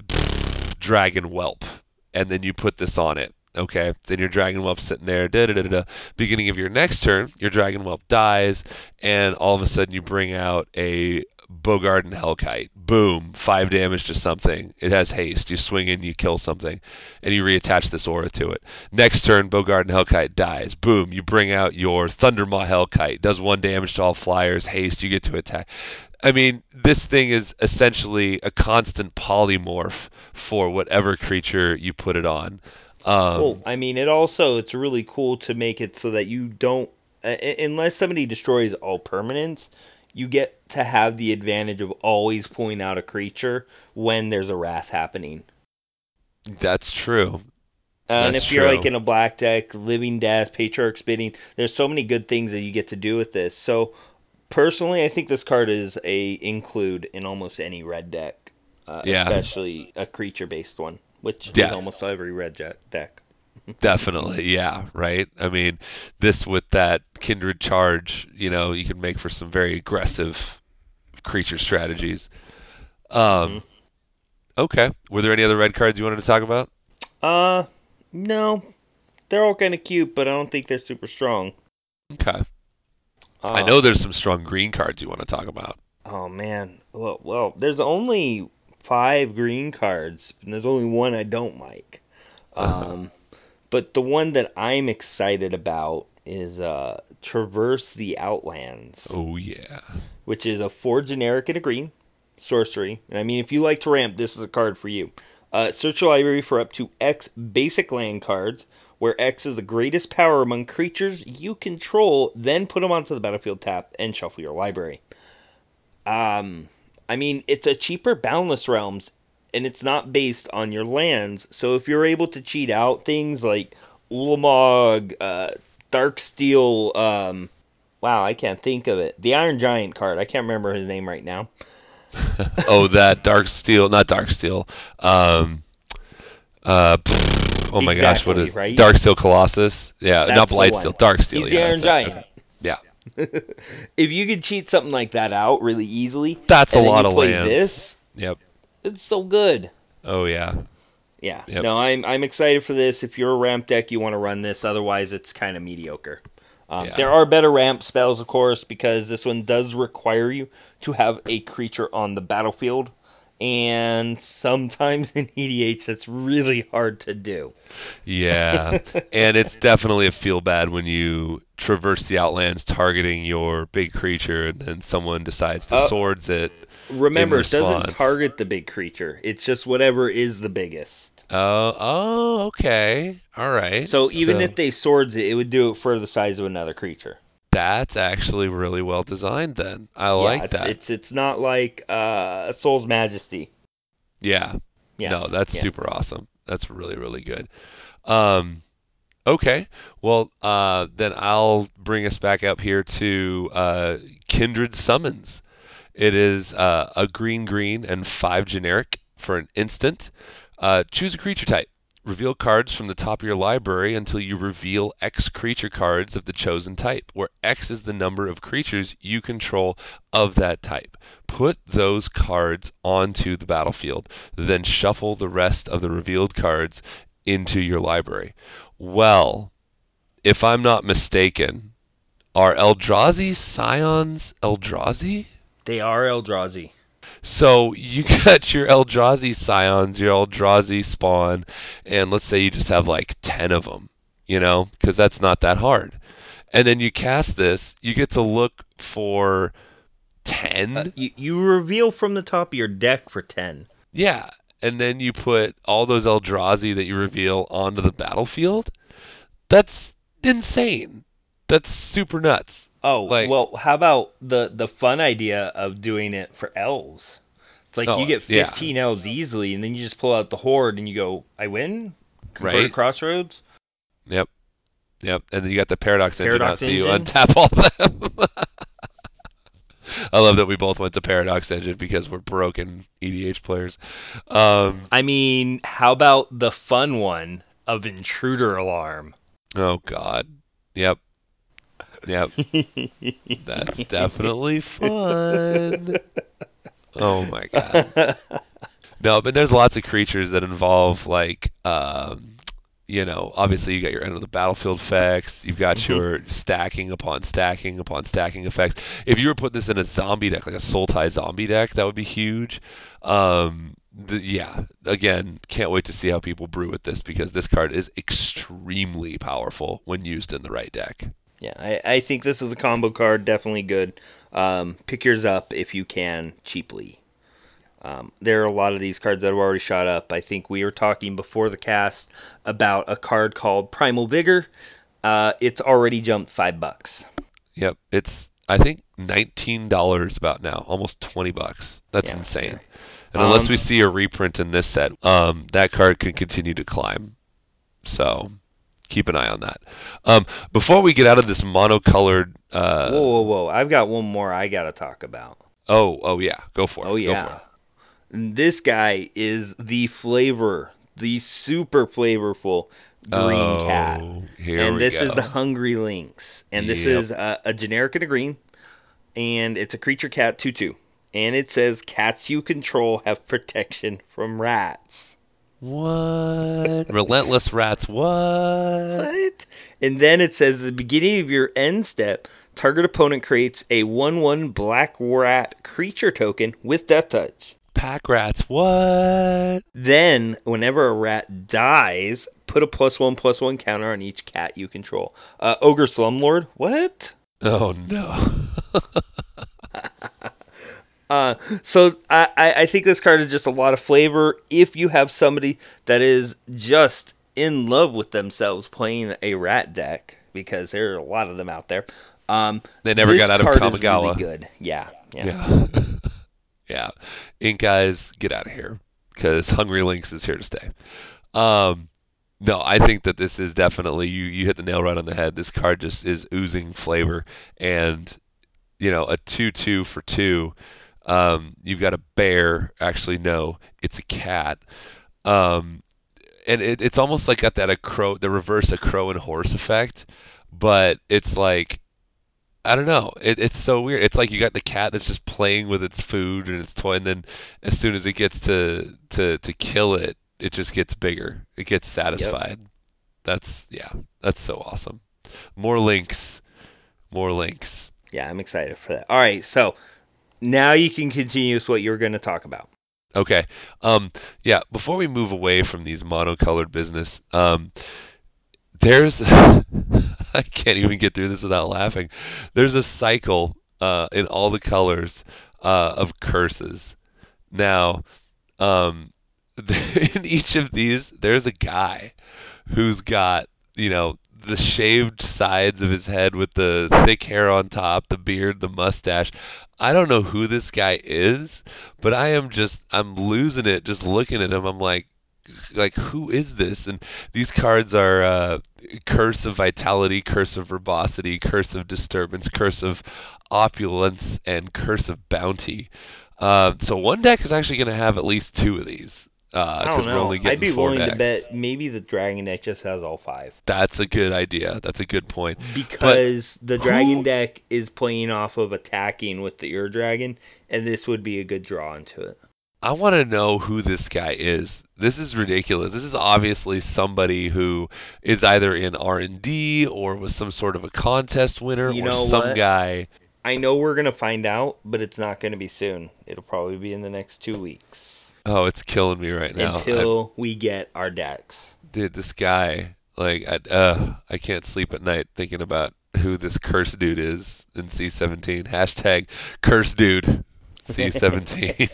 Dragon Whelp, and then you put this on it. Okay, then your Dragon Whelp sitting there, da da da da. Beginning of your next turn, your Dragon Whelp dies, and all of a sudden you bring out a Bogarden Hellkite. Boom, five damage to something. It has haste. You swing in, you kill something, and you reattach this aura to it. Next turn, Bogarden Hellkite dies. Boom, you bring out your Thundermaw Hellkite. Does one damage to all flyers. Haste, you get to attack. I mean, this thing is essentially a constant polymorph for whatever creature you put it on. Um, Well, I mean, it also it's really cool to make it so that you don't Uh, unless somebody destroys all permanents, you get to have the advantage of always pulling out a creature when there's a wrath happening. That's true. Uh, and That's if you're like true. in a black deck, Living Death, Patriarch Spitting, there's so many good things that you get to do with this. So personally, I think this card is a include in almost any red deck, uh, Yeah. especially a creature based one, which Yeah. is almost every red jet deck. Definitely, yeah, right. I mean, this with that Kindred Charge, you know, you can make for some very aggressive creature strategies. Mm-hmm. Um, okay. Were there any other red cards you wanted to talk about? Uh, no, they're all kind of cute, but I don't think they're super strong. Okay. Uh, I know there's some strong green cards you want to talk about. Oh man, well, well, there's only five green cards, and there's only one I don't like. Um, but the one that I'm excited about is uh, Traverse the Outlands, Oh yeah. which is a four generic and a green sorcery. And I mean, if you like to ramp, this is a card for you. Uh, search your library for up to X basic land cards, where X is the greatest power among creatures you control, then put them onto the battlefield tap and shuffle your library. Um, I mean, it's a cheaper Boundless Realms, and it's not based on your lands. So if you're able to cheat out things like Ulamog, uh, Darksteel, um, wow, I can't think of it. The Iron Giant card, I can't remember his name right now. Oh, that Dark Steel, not Dark Steel. Um, uh, pff, oh my gosh, what Exactly, is right? Dark Steel Colossus? Yeah, not That's the Blight one. Steel, Dark Steel. He's yeah, the Iron that's it. Giant. Yeah, If you could cheat something like that out really easily, That's and a then lot you of play lands. this, yep. it's so good. Oh yeah. Yeah. Yep. No, I'm I'm excited for this. If you're a ramp deck, you want to run this. Otherwise, it's kind of mediocre. Um, Yeah. There are better ramp spells, of course, because this one does require you to have a creature on the battlefield. And sometimes in E D H, that's really hard to do. Yeah, and it's definitely a feel bad when you traverse the Outlands targeting your big creature, and then someone decides to Uh, swords it. Remember, in it doesn't response. target the big creature. It's just whatever is the biggest. Oh, oh, okay, all right. So even if they swords it, it would do it for the size of another creature. That's actually really well designed, then I Yeah, like that. It's it's not like uh, Soul's Majesty. Yeah, Yeah. no, that's yeah. super awesome. That's really really good. Um, okay, well, uh, then I'll bring us back up here to uh, Kindred Summons. It is uh, a green green and five generic for an instant. Uh, choose a creature type. Reveal cards from the top of your library until you reveal X creature cards of the chosen type, where X is the number of creatures you control of that type. Put those cards onto the battlefield, then shuffle the rest of the revealed cards into your library. Well, if I'm not mistaken, are Eldrazi Scions Eldrazi? They are Eldrazi. So you got your Eldrazi Scions, your Eldrazi spawn, and let's say you just have like ten of them, you know, because that's not that hard. And then you cast this, you get to look for ten. Uh, you, you reveal from the top of your deck for ten. Yeah. And then you put all those Eldrazi that you reveal onto the battlefield. That's insane. That's super nuts. Oh, Like- well, how about the, the fun idea of doing it for elves? It's like Oh, you get yeah. fifteen elves easily, and then you just pull out the horde and you go, I win? Convert Right. a Crossroads? Yep. Yep. And then you got the Paradox, Paradox Engine out, so you Engine? untap all them. I love that we both went to Paradox Engine because we're broken E D H players. Um, I mean, how about the fun one of Intruder Alarm? oh, God. Yep. Yep. That's definitely fun. Oh, my God. No, but there's lots of creatures that involve, like, um, you know, obviously you got your end of the battlefield effects. You've got Mhm. your stacking upon stacking upon stacking effects. If you were putting this in a zombie deck, like a Soul Tie zombie deck, that would be huge. Um, the, yeah, again, can't wait to see how people brew with this because this card is extremely powerful when used in the right deck. Yeah, I, I think this is a combo card. Definitely good. Um, pick yours up if you can cheaply. Um, there are a lot of these cards that have already shot up. I think we were talking before the cast about a card called Primal Vigor. Uh, it's already jumped five bucks. Yep, it's I think nineteen dollars about now, almost twenty bucks. That's Yeah, insane. yeah. And unless Um, we see a reprint in this set, um, that card can continue to climb. So keep an eye on that. Um, before we get out of this monocolored, uh, Whoa, whoa, whoa! I've got one more I gotta talk about. oh, oh yeah, go for it. Oh Go yeah, for it. And this guy is the flavor, the super flavorful green cat. Oh, here And we this go. is the Hungry Lynx. And this Yep. is a, a generic and a green. And it's a creature cat two two. And it says cats you control have protection from rats. What? Relentless rats. What? What? And then it says at the beginning of your end step, target opponent creates a one one black rat creature token with death touch. Pack rats. What? Then, whenever a rat dies, put a plus one plus one counter on each cat you control. Uh, Ogre Slumlord, what? Oh no. Uh, so I, I I think this card is just a lot of flavor. If you have somebody that is just in love with themselves playing a rat deck, because there are a lot of them out there. Um, They never this got out of card is Kamigawa. really good. Yeah, yeah. Yeah. Yeah. Ink guys, get out of here because Hungry Lynx is here to stay. Um, no, I think that this is definitely you. You hit the nail right on the head. This card just is oozing flavor, and you know, a two-two for two. Um, you've got a bear. Actually, no, it's a cat. Um, and it, it's almost like got that a crow, the reverse a crow and horse effect, but it's like I don't know. It, it's so weird. It's like you got the cat that's just playing with its food and its toy, and then as soon as it gets to to to kill it, it just gets bigger. It gets satisfied. Yep. That's yeah. That's so awesome. More links. More links. Yeah, I'm excited for that. All right, so now you can continue with what you were going to talk about. Okay. Um. Yeah. Before we move away from these monocolored business, um, there's I can't even get through this without laughing. There's a cycle uh, in all the colors uh, of curses. Now, um, in each of these, there's a guy who's got, you know, the shaved sides of his head with the thick hair on top, the beard, the mustache. I don't know who this guy is, but I am just, I'm losing it just looking at him. I'm like, like who is this? And these cards are uh, Curse of Vitality, Curse of Verbosity, Curse of Disturbance, Curse of Opulence, and Curse of Bounty. Uh, so one deck is actually going to have at least two of these. Uh, I don't we're know. only I'd be willing decks. to bet maybe the Dragon deck just has all five. That's a good idea. That's a good point. Because but the Dragon who... deck is playing off of attacking with the Ur Dragon, and this would be a good draw into it. I want to know who this guy is. This is ridiculous. This is obviously somebody who is either in R and D or was some sort of a contest winner you or know some what? guy. I know we're going to find out, but it's not going to be soon. It'll probably be in the next two weeks. Oh, it's killing me right now. Until I, we get our decks. Dude, this guy, like, I, uh, I can't sleep at night thinking about who this curse dude is in C seventeen. Hashtag curse dude C seventeen.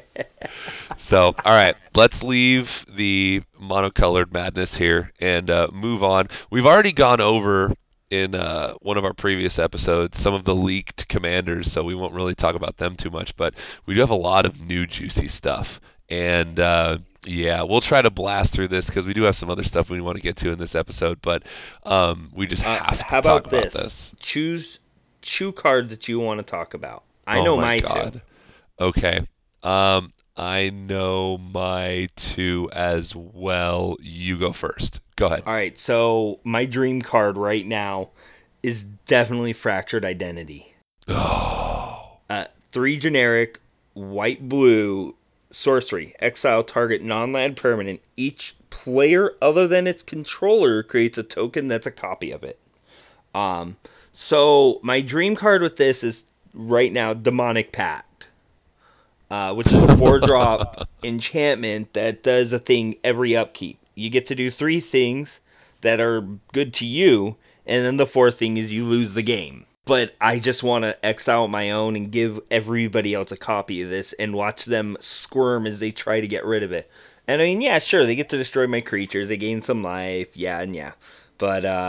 So, all right, let's leave the monocolored madness here and uh, move on. We've already gone over in uh, one of our previous episodes some of the leaked commanders, so we won't really talk about them too much, but we do have a lot of new juicy stuff. And uh, yeah, we'll try to blast through this because we do have some other stuff we want to get to in this episode, but um, we just have uh, to how talk about, about this? this. Choose two cards that you want to talk about. I oh know my, my God. two. Okay. Um, I know my two as well. You go first. Go ahead. All right, so my dream card right now is definitely Fractured Identity. Oh. Uh, three generic, white, blue, sorcery. Exile target non-land permanent. Each player other than its controller creates a token that's a copy of it. Um, so my dream card with this is right now Demonic Pact, uh, which is a four-drop enchantment that does a thing every upkeep. You get to do three things that are good to you, and then the fourth thing is you lose the game. But I just want to exile my own and give everybody else a copy of this and watch them squirm as they try to get rid of it. And I mean, yeah, sure, they get to destroy my creatures. They gain some life, yeah and yeah. But uh,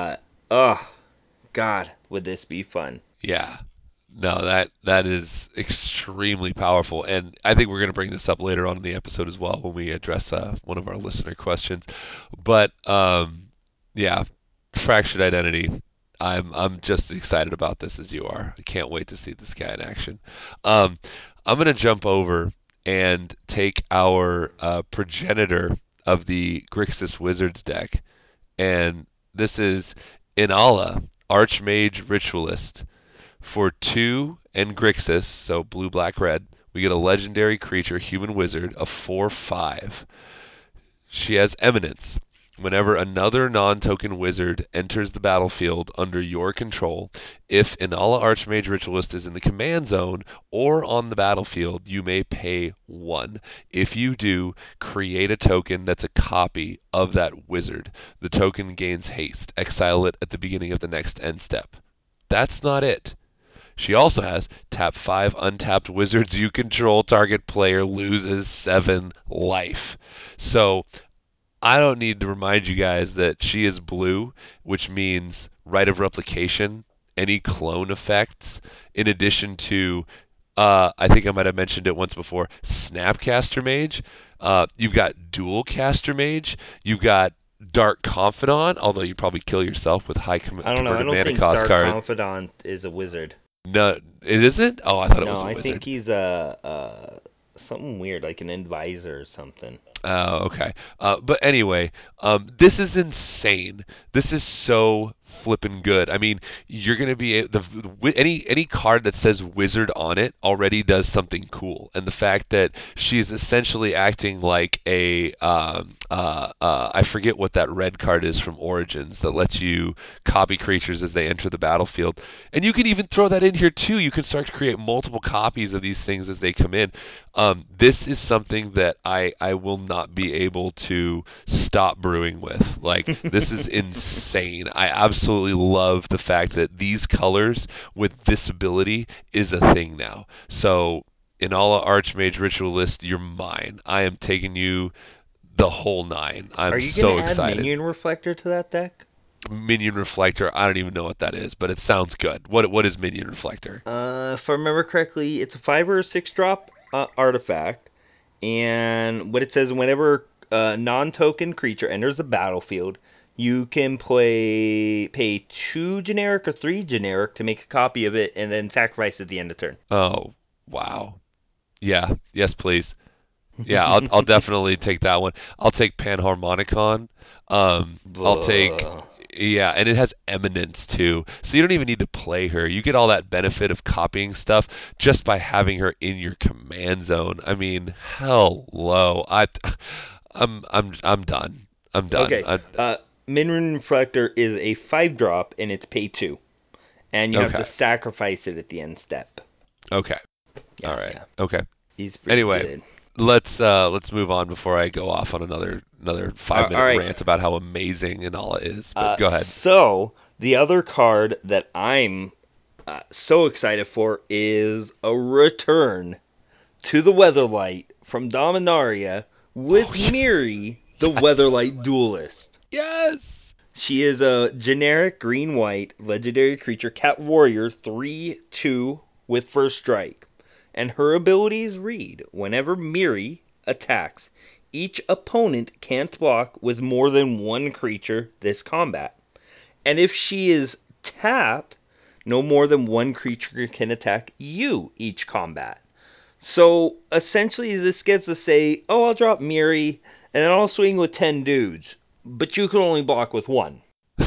Oh, God, would this be fun? Yeah. No, that that is extremely powerful, and I think we're going to bring this up later on in the episode as well when we address uh, one of our listener questions. But um, yeah, fractured identity. I'm I'm just as excited about this as you are. I can't wait to see this guy in action. Um, I'm going to jump over and take our uh, progenitor of the Grixis Wizards deck, and this is Inala, Archmage Ritualist. For two and Grixis, so blue, black, red, we get a legendary creature, human wizard, a four five. She has Eminence. Whenever another non-token wizard enters the battlefield under your control, if Inala Archmage Ritualist is in the command zone or on the battlefield, you may pay one. If you do, create a token that's a copy of that wizard. The token gains haste. Exile it at the beginning of the next end step. That's not it. She also has tap five untapped wizards you control. Target player loses seven life. So I don't need to remind you guys that she is blue, which means right of replication, any clone effects, in addition to, uh, I think I might have mentioned it once before, Snapcaster Mage. Uh, you've got Dual Caster Mage. You've got Dark Confidant, although you probably kill yourself with high com- I don't know. I converted don't mana think cost Dark card. Confidant is a wizard. No, it isn't? Oh, I thought it No, was a I wizard. think he's a, uh something weird, like an advisor or something. Oh, okay. Uh, but anyway, um, this is insane. This is so flippin' good. I mean, you're gonna be a- the wi- any any card that says wizard on it already does something cool, and the fact that she's essentially acting like a um, uh, uh, I forget what that red card is from Origins that lets you copy creatures as they enter the battlefield, and you can even throw that in here too. You can start to create multiple copies of these things as they come in. Um, this is something that I I will not be able to stop brewing with. Like, this is insane. I absolutely love the fact that these colors with this ability is a thing now. So, Inala Archmage Ritualist, you're mine. I am taking you the whole nine. I'm Are you so gonna add excited. Minion Reflector to that deck? Minion Reflector, I don't even know what that is, but it sounds good. What what is Minion Reflector? Uh, if I remember correctly, it's a five or a six drop uh, artifact, and what it says: whenever a non-token creature enters the battlefield, you can play pay two generic or three generic to make a copy of it, and then sacrifice at the end of turn. Oh, wow. Yeah, yes, please. Yeah, I'll I'll definitely take that one. I'll take Panharmonicon. Um, I'll take yeah, and it has Eminence too. So you don't even need to play her. You get all that benefit of copying stuff just by having her in your command zone. I mean, hello. I I'm I'm I'm done. I'm done. Okay. I, Uh, Minion Reflector is a five drop, and it's pay two, and you have Okay. to sacrifice it at the end step. okay. Yeah, All right. yeah. Okay. He's pretty Anyway, good. let's uh let's move on before I go off on another another five Uh, minute all right. rant about how amazing Inala is. But Uh, go ahead. So the other card that I'm uh, so excited for is a return to the Weatherlight from Dominaria with Oh, yes. Miri, the Weatherlight Duelist. Yes. She is a generic green-white legendary creature, cat warrior, three two with first strike. And her abilities read: whenever Miri attacks, each opponent can't block with more than one creature this combat. And if she is tapped, no more than one creature can attack you each combat. So essentially, this gets to say, oh, I'll drop Miri, and then I'll swing with ten dudes, but you can only block with one.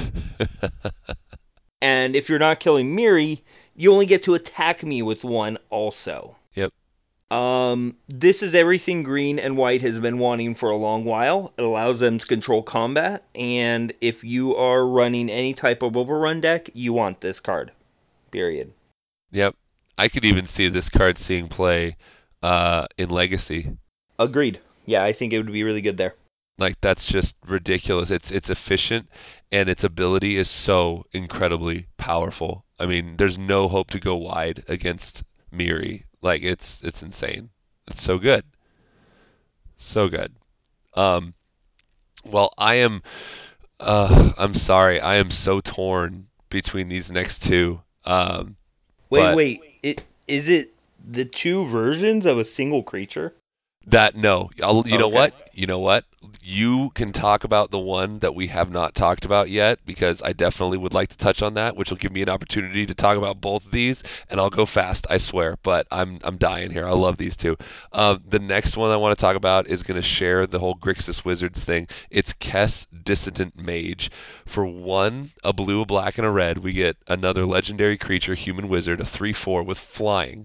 And if you're not killing Miri, you only get to attack me with one also. Yep. Um, this is everything green and white has been wanting for a long while. It allows them to control combat, and if you are running any type of overrun deck, you want this card. Period. Yep. I could even see this card seeing play uh, in Legacy. Agreed. Yeah, I think it would be really good there. Like, that's just ridiculous. It's it's efficient, and its ability is so incredibly powerful. I mean, there's no hope to go wide against Miri. Like, it's it's insane. It's so good. So good. Um, well, I am Uh, I'm sorry. I am so torn between these next two. Um, Wait, but wait. It is it the two versions of a single creature? That no, I'll, you know Okay. what? You know what? You can talk about the one that we have not talked about yet because I definitely would like to touch on that, which will give me an opportunity to talk about both of these, and I'll go fast, I swear. But I'm I'm dying here. I love these two. Um, the next one I want to talk about is going to share the whole Grixis Wizards thing. It's Kess Dissident Mage. For one, a blue, a black, and a red, we get another legendary creature, human wizard, a three four with flying.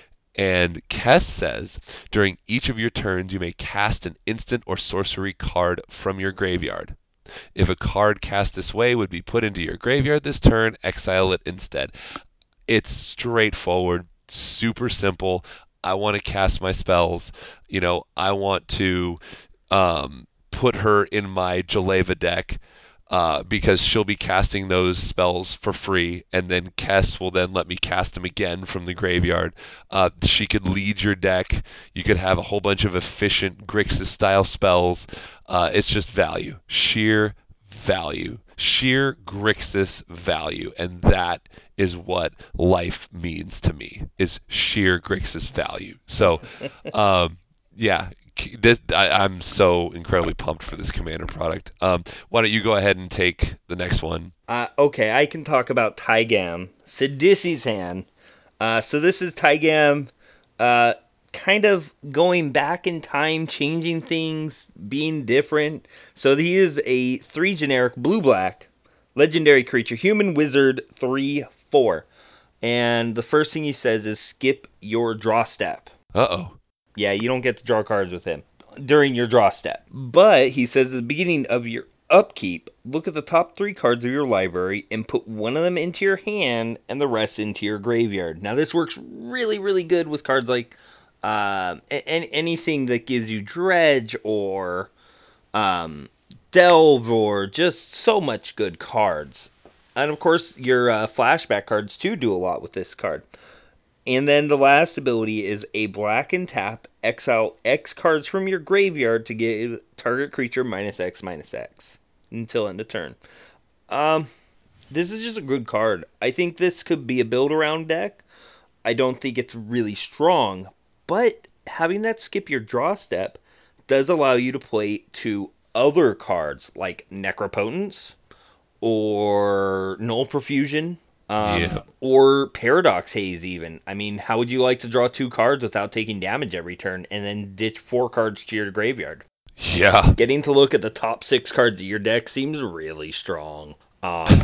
And Kess says, during each of your turns, you may cast an instant or sorcery card from your graveyard. If a card cast this way would be put into your graveyard this turn, exile it instead. It's straightforward, super simple. I want to cast my spells. You know, I want to um, put her in my Jaleva deck uh, because she'll be casting those spells for free, and then Kess will then let me cast them again from the graveyard. Uh, she could lead your deck. You could have a whole bunch of efficient Grixis style spells. Uh, it's just value, sheer value, sheer Grixis value, and that is what life means to me, is sheer Grixis value. So, um, yeah, this, I, I'm so incredibly pumped for this Commander product. Um, why don't you go ahead and take the next one? Uh, okay, I can talk about Tygam, Sidisi's hand. Uh, so this is Tygam, uh, kind of going back in time, changing things, being different. So he is a three generic blue black legendary creature, human wizard three four. And the first thing he says is skip your draw step. Uh oh. Yeah, you don't get to draw cards with him during your draw step. But he says at the beginning of your upkeep, look at the top three cards of your library and put one of them into your hand and the rest into your graveyard. Now, this works really, really good with cards like uh, a- anything that gives you Dredge or um, Delve or just so much good cards. And of course, your uh, flashback cards too do a lot with this card. And then the last ability is a black and tap, exile X cards from your graveyard to give target creature minus X minus X until end of turn. Um, this is just a good card. I think this could be a build around deck. I don't think it's really strong, but having that skip your draw step does allow you to play two other cards like Necropotence or Null Profusion. Um, Yeah. or Paradox Haze, even. I mean, how would you like to draw two cards without taking damage every turn and then ditch four cards to your graveyard? Yeah. Getting to look at the top six cards of your deck seems really strong. Um,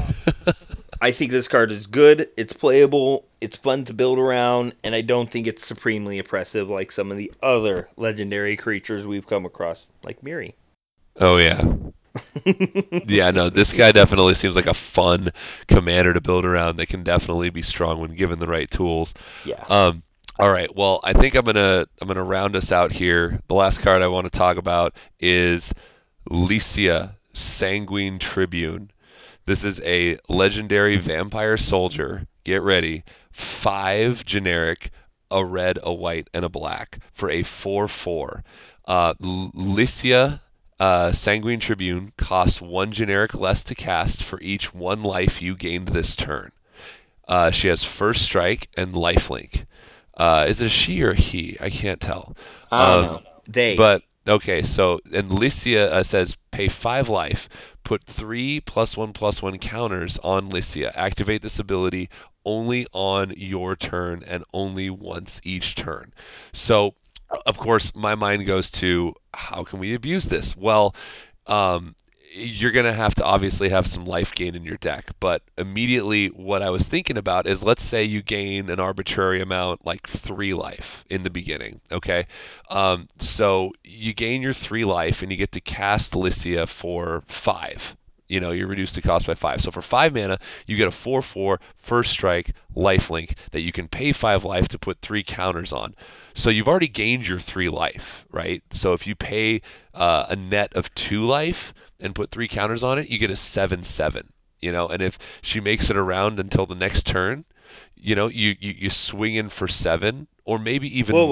I think this card is good, it's playable, it's fun to build around, and I don't think it's supremely oppressive like some of the other legendary creatures we've come across, like Miri. Oh yeah. Yeah, no, this guy definitely seems like a fun commander to build around that can definitely be strong when given the right tools. Yeah. Um, all right, well, I think I'm gonna I'm gonna round us out here. The last card I want to talk about is Lycia, Sanguine Tribune. This is a legendary vampire soldier. Get ready, five generic, a red, a white, and a black for a four four. Uh, Lycia uh, Sanguine Tribune costs one generic less to cast for each one life you gained this turn. Uh, she has first strike and lifelink. Uh, is it a she or a he? I can't tell. I don't Um, know. They. but okay, so and Lycia uh, says pay five life, put three plus one plus one counters on Lycia. Activate this ability only on your turn and only once each turn. So, of course, my mind goes to how can we abuse this? Well, um, you're going to have to obviously have some life gain in your deck. But immediately, what I was thinking about is let's say you gain an arbitrary amount, like three life in the beginning. Okay. Um, so you gain your three life and you get to cast Lycia for five. You know, you're reduced the cost by five. So for five mana, you get a four four first strike lifelink that you can pay five life to put three counters on. So you've already gained your three life, right? So if you pay uh, a net of two life and put three counters on it, you get a seven seven. You know, and if she makes it around until the next turn, you know, you, you, you swing in for seven or maybe even. Whoa, whoa, whoa.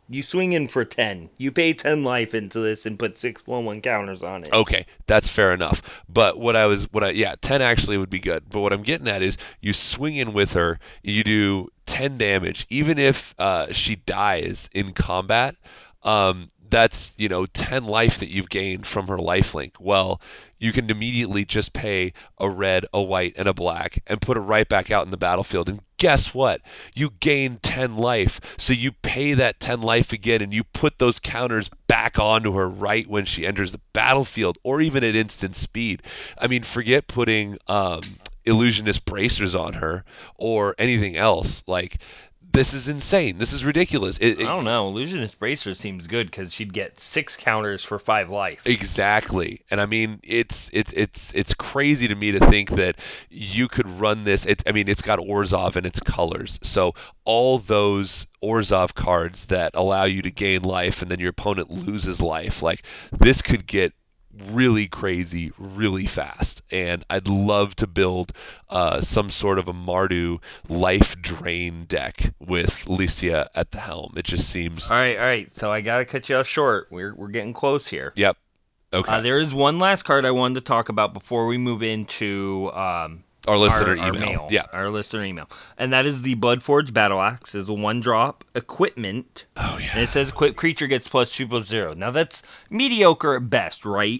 You swing in for ten. You pay ten life into this and put six one one counters on it. Okay, that's fair enough. But what I was, what I, yeah, ten actually would be good. But what I'm getting at is you swing in with her, you do ten damage, even if uh, she dies in combat. Um, that's, you know, ten life that you've gained from her lifelink. Well, you can immediately just pay a red, a white, and a black and put it right back out in the battlefield. And guess what? You gain ten life. So you pay that ten life again and you put those counters back onto her right when she enters the battlefield, or even at instant speed. I mean, forget putting um, illusionist bracers on her or anything else. Like, this is insane. This is ridiculous. It, it, I don't know. Illusionist Bracer seems good because she'd get six counters for five life. Exactly. And I mean, it's it's it's it's crazy to me to think that you could run this. It, I mean, it's got Orzhov in its colors. So all those Orzhov cards that allow you to gain life and then your opponent loses life, like, this could get really crazy really fast, and I'd love to build uh, some sort of a Mardu life drain deck with Licia at the helm. It just seems... All right, all right. So I got to cut you off short. We're, we're getting close here. Yep. Okay. Uh, there is one last card I wanted to talk about before we move into um, our listener our, email. Our mail, yeah. Our listener email. And that is the Bloodforged Battle Axe. It's a one-drop equipment. Oh, yeah. And it says equipped creature gets plus two plus zero. Now, that's mediocre at best, right?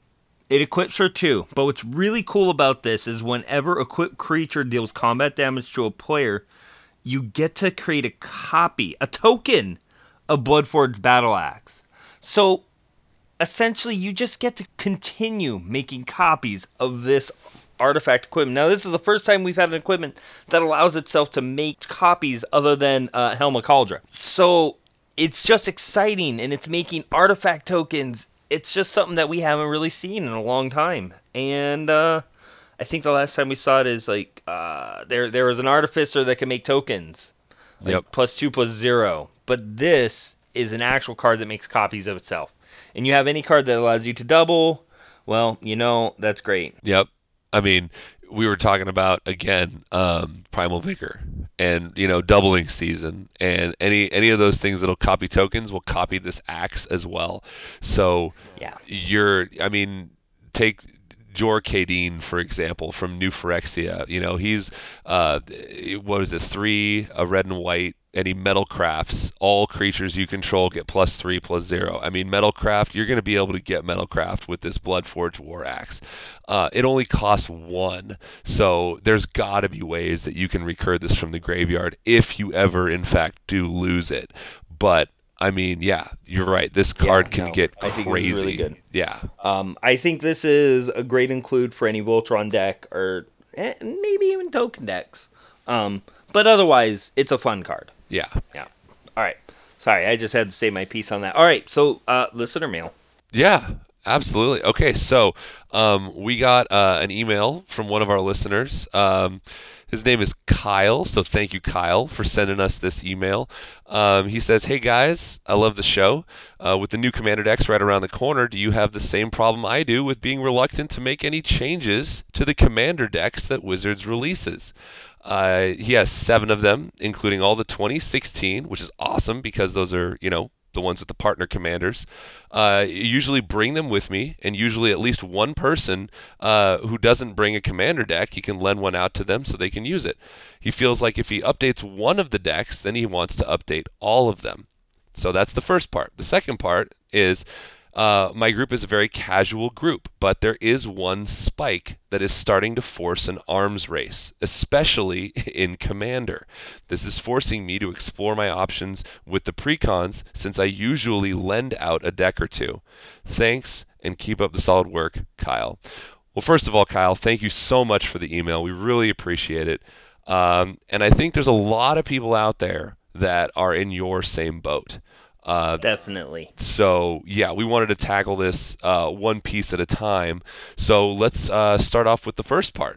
It equips her too, but what's really cool about this is whenever a equipped creature deals combat damage to a player, you get to create a copy, a token of Bloodforged Battle Axe. So, essentially, you just get to continue making copies of this artifact equipment. Now, this is the first time we've had an equipment that allows itself to make copies other than uh, Helma Cauldra. So, it's just exciting, and it's making artifact tokens. It's just something that we haven't really seen in a long time. And uh, I think the last time we saw it is like uh, there there was an artificer that can make tokens. Like Yep. plus two, plus zero. But this is an actual card that makes copies of itself. And you have any card that allows you to double, well, you know, that's great. Yep. I mean, we were talking about, again, um, Primal Vigor and, you know, doubling season, and any any of those things that'll copy tokens will copy this axe as well. So Yeah. you're, I mean, take Jor Kadeen, for example, from New Phyrexia. You know, he's, uh, what is it, three, a red and white, and he metal crafts. All creatures you control get plus three, plus zero. I mean, metal craft, you're going to be able to get metal craft with this Bloodforged War Axe. Uh, it only costs one, so there's got to be ways that you can recur this from the graveyard if you ever, in fact, do lose it. But I mean, yeah, you're right. This card Yeah, can no, get I crazy. think this is really good. Yeah. Um, I think this is a great include for any Voltron deck or eh, maybe even token decks. Um, but otherwise, it's a fun card. Yeah. Yeah. All right. Sorry, I just had to say my piece on that. All right. So, uh, listener mail. Yeah, absolutely. Okay, so um, we got uh, an email from one of our listeners. Um, his name is Kyle, so thank you, Kyle, for sending us this email. Um, he says, "Hey guys, I love the show. Uh, with the new Commander decks right around the corner, do you have the same problem I do with being reluctant to make any changes to the Commander decks that Wizards releases?" Uh, he has seven of them, including all the twenty sixteen, which is awesome because those are, you know, the ones with the partner commanders. Uh, usually bring them with me, and usually at least one person uh, who doesn't bring a commander deck, he can lend one out to them so they can use it. He feels like if he updates one of the decks, then he wants to update all of them. So that's the first part. The second part is uh, my group is a very casual group, but there is one spike that is starting to force an arms race, especially in Commander. This is forcing me to explore my options with the precons since I usually lend out a deck or two. Thanks, and keep up the solid work, Kyle. Well, first of all, Kyle, thank you so much for the email. We really appreciate it. Um, and I think there's a lot of people out there that are in your same boat. Uh, Definitely. So, yeah, we wanted to tackle this uh, one piece at a time. So let's uh, start off with the first part.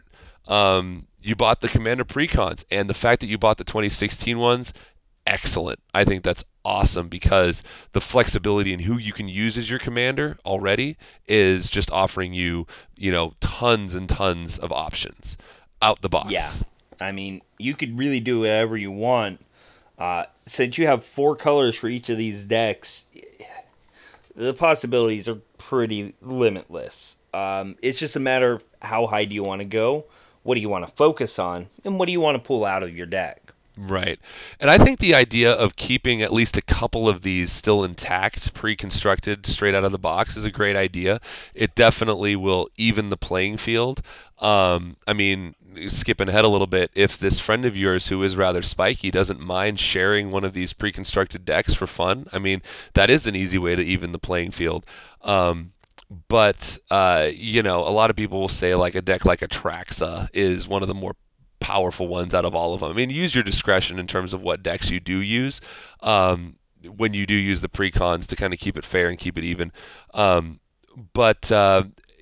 Um, you bought the Commander Precons, and the fact that you bought the twenty sixteen ones, excellent. I think that's awesome because the flexibility in who you can use as your commander already is just offering you, you know, tons and tons of options out the box. Yeah. I mean, you could really do whatever you want. Uh, since you have four colors for each of these decks, the possibilities are pretty limitless. Um, it's just a matter of how high do you want to go, what do you want to focus on, and what do you want to pull out of your deck. Right. And I think the idea of keeping at least a couple of these still intact, pre-constructed, straight out of the box is a great idea. It definitely will even the playing field. Um, I mean, skipping ahead a little bit, if this friend of yours who is rather spiky doesn't mind sharing one of these pre-constructed decks for fun, I mean, that is an easy way to even the playing field. Um, but, uh, you know, a lot of people will say like a deck like Atraxa is one of the more powerful ones out of all of them. I mean, use your discretion in terms of what decks you do use um, when you do use the precons to kind of keep it fair and keep it even. Um, but uh,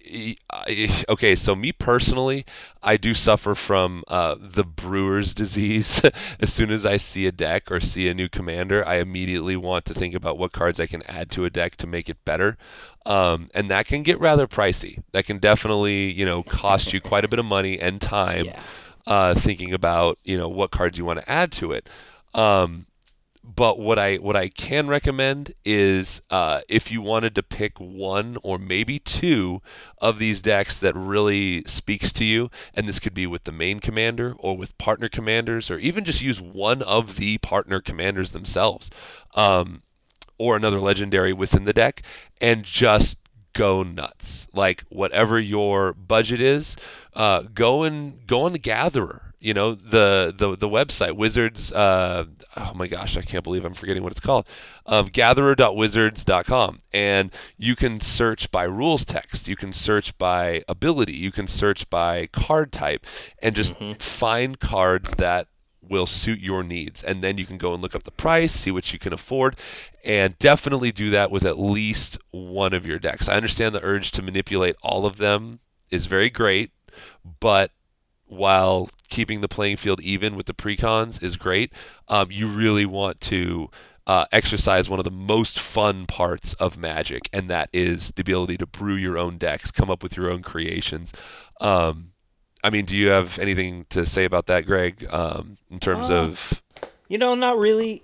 okay, so me personally, I do suffer from uh, the brewer's disease. As soon as I see a deck or see a new commander, I immediately want to think about what cards I can add to a deck to make it better. Um, and that can get rather pricey. That can definitely, you know, cost you quite a bit of money and time. Yeah. Uh, thinking about, you know, what cards you want to add to it. Um, but what I what I can recommend is uh, if you wanted to pick one or maybe two of these decks that really speaks to you, and this could be with the main commander or with partner commanders, or even just use one of the partner commanders themselves, um, or another legendary within the deck, and just go nuts. Like whatever your budget is, uh, go and go on the Gatherer. You know, the the the website Wizards. Uh, oh my gosh, I can't believe I'm forgetting what it's called. Um, gatherer dot wizards dot com, and you can search by rules text. You can search by ability. You can search by card type, and just mm-hmm. find cards that will suit your needs, and then you can go and look up the price, see what you can afford, and definitely do that with at least one of your decks. I understand the urge to manipulate all of them is very great, but while keeping the playing field even with the precons is great, um, you really want to uh, exercise one of the most fun parts of Magic, and that is the ability to brew your own decks, come up with your own creations. Um, I mean, do you have anything to say about that, Greg, um, in terms uh, of... You know, not really.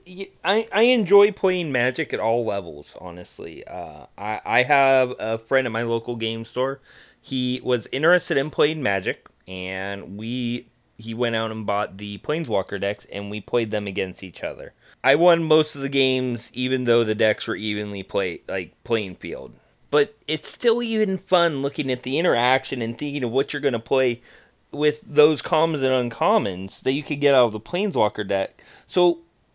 I, I enjoy playing Magic at all levels, honestly. Uh, I, I have a friend at my local game store. He was interested in playing Magic, and we he went out and bought the Planeswalker decks, and we played them against each other. I won most of the games, even though the decks were evenly play like playing field. But it's still even fun looking at the interaction and thinking of what you're going to play with those commons and uncommons that you could get out of the Planeswalker deck. So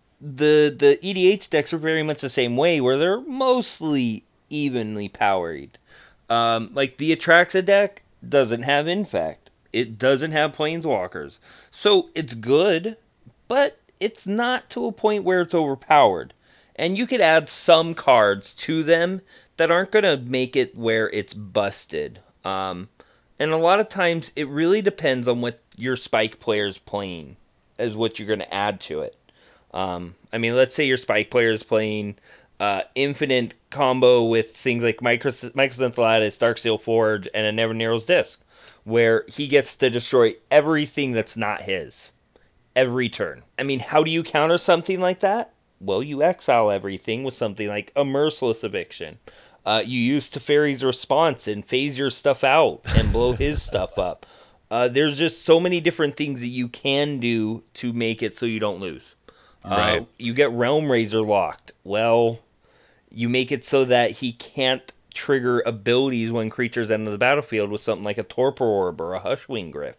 the the E D H decks are very much the same way, where they're mostly evenly powered. Um, like the Atraxa deck doesn't have Infect. It doesn't have Planeswalkers. So it's good, but it's not to a point where it's overpowered. And you could add some cards to them that aren't going to make it where it's busted. Um, and a lot of times, it really depends on what your Spike player is playing, as what you're going to add to it. Um, I mean, let's say your Spike player is playing uh, Infinite combo with things like Micros- Mycosynth, Darksteel Forge, and a Never Narrows Disc, where he gets to destroy everything that's not his, every turn. I mean, how do you counter something like that? Well, you exile everything with something like a Merciless Eviction. Uh, you use Teferi's Response and phase your stuff out and blow his stuff up. Uh, there's just so many different things that you can do to make it so you don't lose. Right. Uh, you get Realm Razor locked. Well, you make it so that he can't trigger abilities when creatures enter the battlefield with something like a Torpor Orb or a Hushwing Gryff.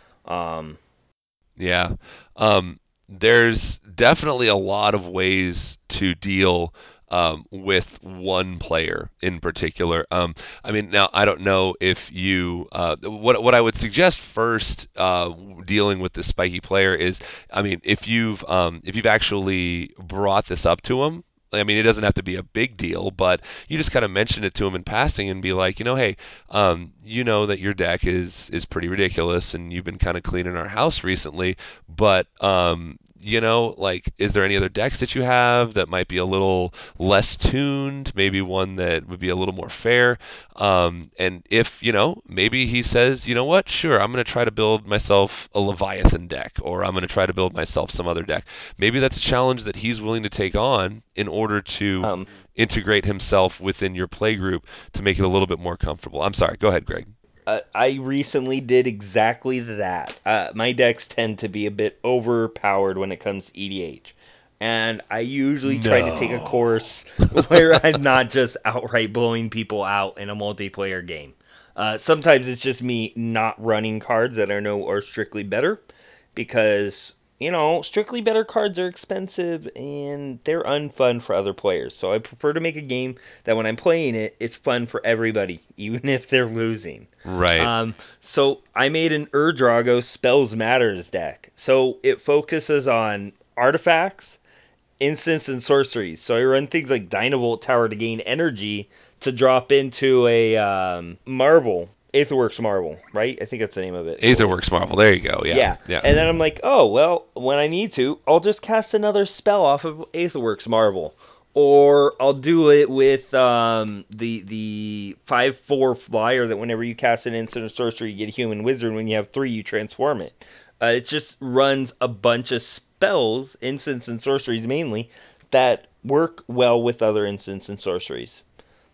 Um, yeah. Um, there's definitely a lot of ways to deal um, with one player in particular. Um, I mean, now I don't know if you. Uh, what what I would suggest first, uh, dealing with this spiky player is, I mean, if you've um, if you've actually brought this up to him. I mean, it doesn't have to be a big deal, but you just kind of mention it to him in passing and be like, you know, hey, um, you know that your deck is is pretty ridiculous, and you've been kind of cleaning our house recently, but um, you know, like, is there any other decks that you have that might be a little less tuned? Maybe one that would be a little more fair. Um, and if, you know, maybe he says, you know what, sure, I'm going to try to build myself a Leviathan deck, or I'm going to try to build myself some other deck. Maybe that's a challenge that he's willing to take on in order to Um, integrate himself within your play group to make it a little bit more comfortable. I'm sorry, go ahead, Greg. Uh, I recently did exactly that. Uh, my decks tend to be a bit overpowered when it comes to E D H. And I usually try to take a course where I'm not just outright blowing people out in a multiplayer game. Uh, sometimes it's just me not running cards that I know are strictly better. Because, you know, strictly better cards are expensive and they're unfun for other players. So I prefer to make a game that when I'm playing it, it's fun for everybody, even if they're losing. Right. Um, so I made an Urdrago Spells Matters deck. So it focuses on artifacts, instants, and sorceries. So I run things like Dynavolt Tower to gain energy to drop into a um, marble. Aetherworks Marble, right? I think that's the name of it. Aetherworks Marble. There you go. Yeah. Yeah. yeah. And then I'm like, oh, well, when I need to, I'll just cast another spell off of Aetherworks Marble. Or I'll do it with um, the the five four flyer that whenever you cast an instant or sorcery, you get a human wizard. When you have three, you transform it. Uh, it just runs a bunch of spells, instants and sorceries mainly, that work well with other instants and sorceries.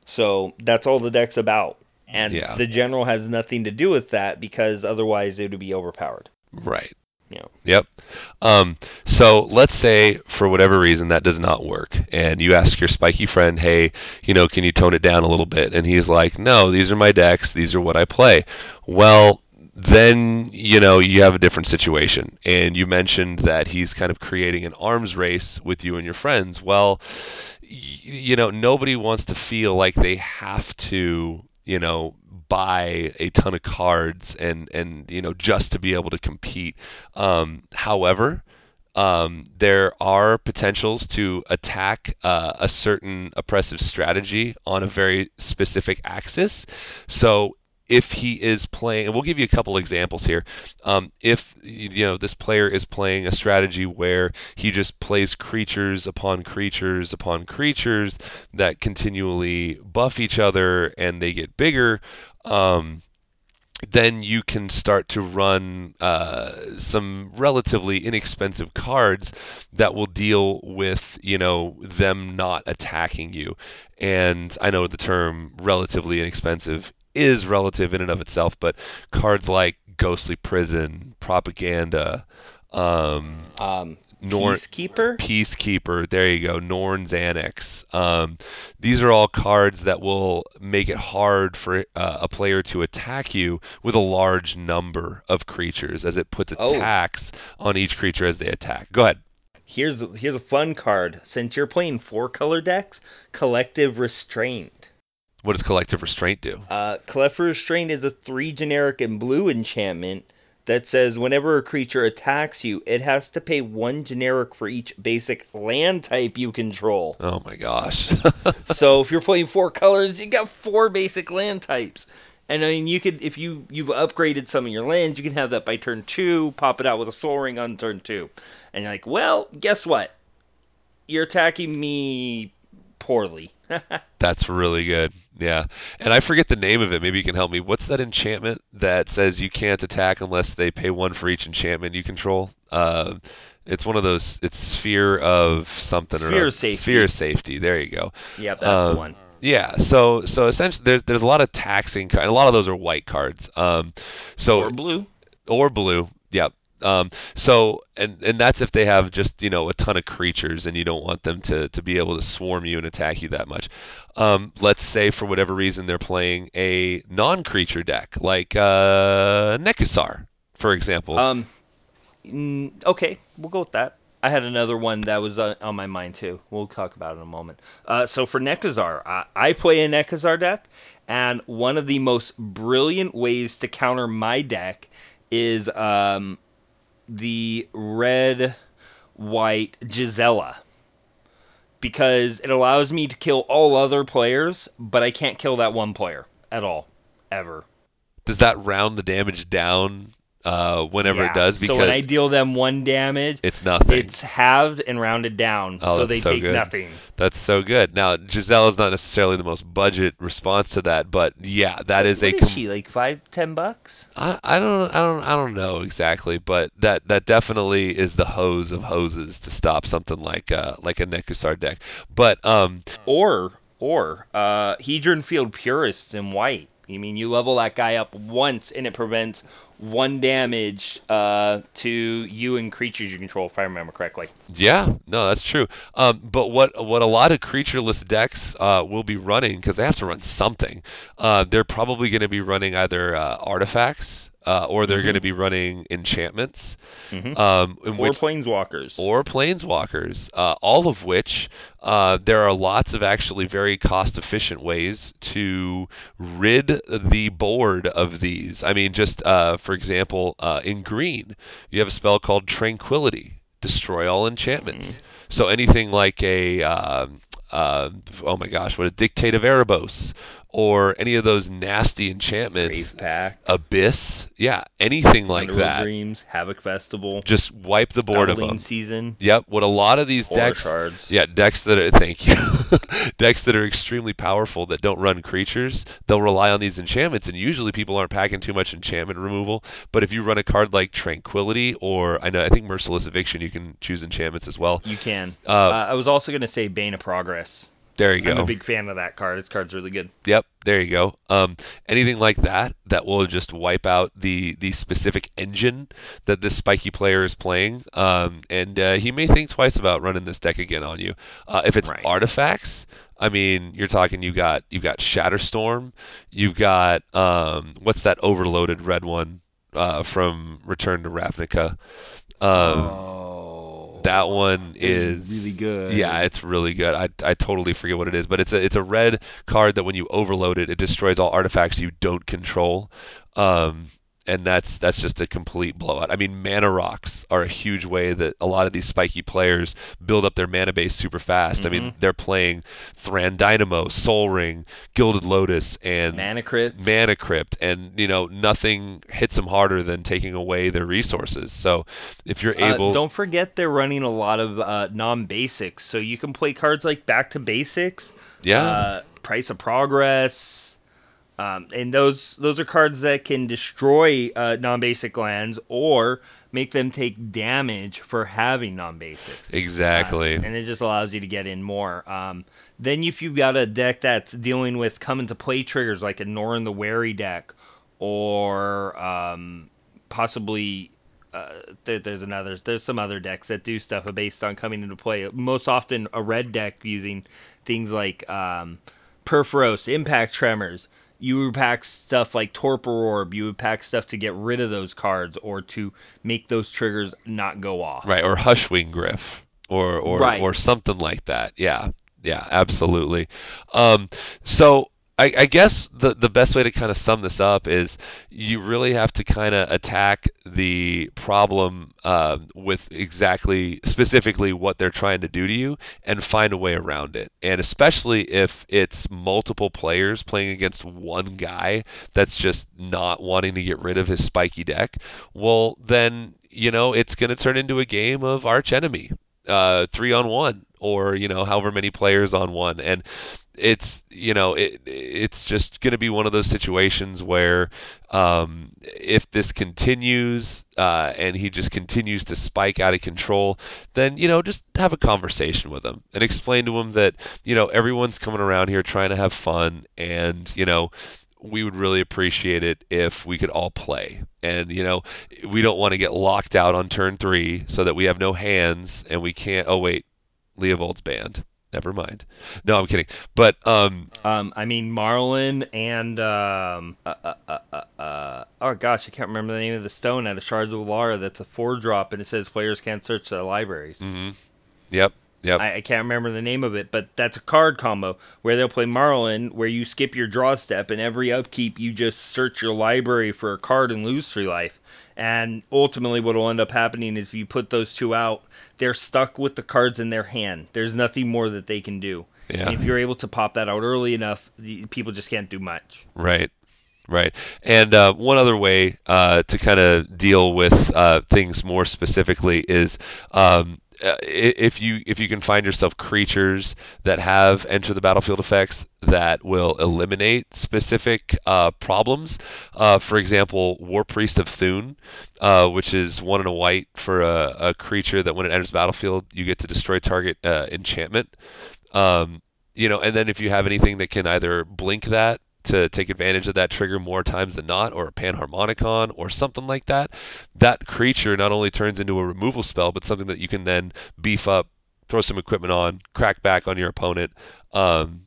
So that's all the deck's about. And Yeah. the general has nothing to do with that because otherwise it would be overpowered. Right. You know. Yep. Um, so let's say for whatever reason that does not work, and you ask your spiky friend, "Hey, you know, can you tone it down a little bit?" And he's like, "No, these are my decks. These are what I play." Well, then you know you have a different situation, and you mentioned that he's kind of creating an arms race with you and your friends. Well, y- you know, nobody wants to feel like they have to, you know, buy a ton of cards and and you know just to be able to compete. Um, however, um, there are potentials to attack uh, a certain oppressive strategy on a very specific axis. So if he is playing, and we'll give you a couple examples here. Um, if you know this player is playing a strategy where he just plays creatures upon creatures upon creatures that continually buff each other and they get bigger, um, then you can start to run uh, some relatively inexpensive cards that will deal with, you know, them not attacking you. And I know the term relatively inexpensive is relative in and of itself, but cards like Ghostly Prison, Propaganda, um, Um, Norn- Peacekeeper? Peacekeeper, there you go, Norn's Annex. Um, these are all cards that will make it hard for uh, a player to attack you with a large number of creatures, as it puts Oh. attacks on each creature as they attack. Go ahead. Here's here's a fun card. Since you're playing four color decks, Collective Restraint. What does Collective Restraint do? Uh, Collective Restraint is a three generic and blue enchantment that says whenever a creature attacks you, it has to pay one generic for each basic land type you control. Oh my gosh. So if you're playing four colors, you got four basic land types. And I mean, you could, if you, you've upgraded some of your lands, you can have that by turn two, pop it out with a Soul Ring on turn two. And you're like, well, guess what? You're attacking me poorly. That's really good. Yeah. And I forget the name of it. Maybe you can help me. What's that enchantment that says you can't attack unless they pay one for each enchantment you control? Uh, it's one of those, it's Sphere of something. Sphere or of Safety. Sphere of Safety. There you go. Yep, that's Um, the one. Yeah, so so essentially, there's there's a lot of taxing, and a lot of those are white cards. Um, so Or blue. or blue. Yep. Um, so and and that's if they have just you know a ton of creatures and you don't want them to to be able to swarm you and attack you that much. Um, let's say for whatever reason they're playing a non-creature deck like uh, Nekuzar, for example. Um, mm, okay, we'll go with that. I had another one that was uh, on my mind too. We'll talk about it in a moment. Uh, so for Nekuzar, I, I play a Nekuzar deck, and one of the most brilliant ways to counter my deck is um, the red-white Gisela. Because it allows me to kill all other players, but I can't kill that one player at all, ever. Does that round the damage down uh, whenever Yeah. it does, because so when I deal them one damage, it's nothing. it's halved and rounded down, Oh, so that's they so take good. nothing. That's so good. Now, Giselle is not necessarily the most budget response to that, but yeah, that is What a. is Com- she, like five, ten bucks? I, I don't I don't I don't know exactly, but that that definitely is the hose of hoses to stop something like uh like a Nekusar deck. But um Or, or, uh, Hedron Field Purists in white. I mean, you level that guy up once, and it prevents one damage uh, to you and creatures you control, if I remember correctly. yeah, no, that's true. Um, but what what a lot of creatureless decks uh, will be running, because they have to run something. Uh, they're probably going to be running either uh, artifacts uh, or they're going to be running enchantments, um, in Or which Planeswalkers. or planeswalkers, uh, all of which uh, there are lots of actually very cost efficient ways to rid the board of these. I mean, just uh, for example, uh, in green, you have a spell called Tranquility, destroy all enchantments. So anything like a um uh, oh my gosh, what a Dictate of Erebos, or any of those nasty enchantments, Grave Pact. Abyss, yeah, anything like Underworld that. Dreams. Havoc Festival. Just wipe the board of Doubling them. Season. Yep, what a lot of these Horror decks, Shards. yeah, decks that are thank you, decks that are extremely powerful that don't run creatures, they'll rely on these enchantments, and usually people aren't packing too much enchantment removal. But if you run a card like Tranquility, or I know I think Merciless Eviction, you can choose enchantments as well. You can. Uh, Uh, I was also going to say Bane of Progress. There you I'm go. a big fan of that card. This card's really good. Yep, there you go. Um, anything like that that will just wipe out the the specific engine that this spiky player is playing, um, and uh, he may think twice about running this deck again on you. Uh, if it's Right. artifacts, I mean, you're talking you got you got Shatterstorm, you've got um, what's that overloaded red one uh, from Return to Ravnica. Um, Oh. That one is really good. Yeah, it's really good. I, I totally forget what it is, but it's a it's a red card that when you overload it, it destroys all artifacts you don't control. Um, and that's that's just a complete blowout. I mean, mana rocks are a huge way that a lot of these spiky players build up their mana base super fast. Mm-hmm. I mean, they're playing Thran Dynamo, Soul Ring, Gilded Lotus, and Mana Crypt. Mana Crypt, and you know nothing hits them harder than taking away their resources. So if you're able, Uh, don't forget they're running a lot of uh, non-basics, so you can play cards like Back to Basics, yeah, uh, Price of Progress, um, and those those are cards that can destroy uh, non-basic lands or make them take damage for having non-basics. exactly. Uh, and it just allows you to get in more. Um, then if you've got a deck that's dealing with come into play triggers like a Norin the Wary deck, or um, possibly uh, there, there's another there's some other decks that do stuff based on coming into play. Most often a red deck using things like um, Perforos, Impact Tremors. You would pack stuff like Torpor Orb. You would pack stuff to get rid of those cards or to make those triggers not go off. Right, or Hushwing Griff, or or Right. or something like that. Yeah, yeah, absolutely. Um, so I, I guess the the best way to kind of sum this up is you really have to kind of attack the problem uh, with exactly specifically what they're trying to do to you and find a way around it. And especially if it's multiple players playing against one guy that's just not wanting to get rid of his spiky deck, well then you know it's going to turn into a game of arch enemy, uh, three on one, or you know however many players on one, and it's you know it it's just going to be one of those situations where um, if this continues uh, and he just continues to spike out of control, then you know just have a conversation with him and explain to him that you know everyone's coming around here trying to have fun, and you know we would really appreciate it if we could all play. And, you know, we don't want to get locked out on turn three so that we have no hands and we can't. Oh, wait, Leovold's banned. Never mind. No, I'm kidding. But, um, Um, I mean, Marlin and, um, uh, uh, uh, uh, uh, oh gosh, I can't remember the name of the stone out of Shards of Alara that's a four drop and it says players can't search their libraries. mm-hmm. Yep. Yep. I, I can't remember the name of it, but that's a card combo where they'll play Marlin, where you skip your draw step, and every upkeep you just search your library for a card and lose three life. And ultimately, what will end up happening is if you put those two out, they're stuck with the cards in their hand. There's nothing more that they can do. Yeah. And if you're able to pop that out early enough, the- people just can't do much. Right. Right. And uh, one other way uh, to kind of deal with uh, things more specifically is um, uh, if you if you can find yourself creatures that have enter the battlefield effects that will eliminate specific uh, problems. Uh, for example, War Priest of Thune, uh, which is one and a white for a, a creature that when it enters the battlefield, you get to destroy target uh, enchantment. Um, you know, and then if you have anything that can either blink that to take advantage of that trigger more times than not, or a Panharmonicon or something like that, that creature not only turns into a removal spell, but something that you can then beef up, throw some equipment on, crack back on your opponent. Um,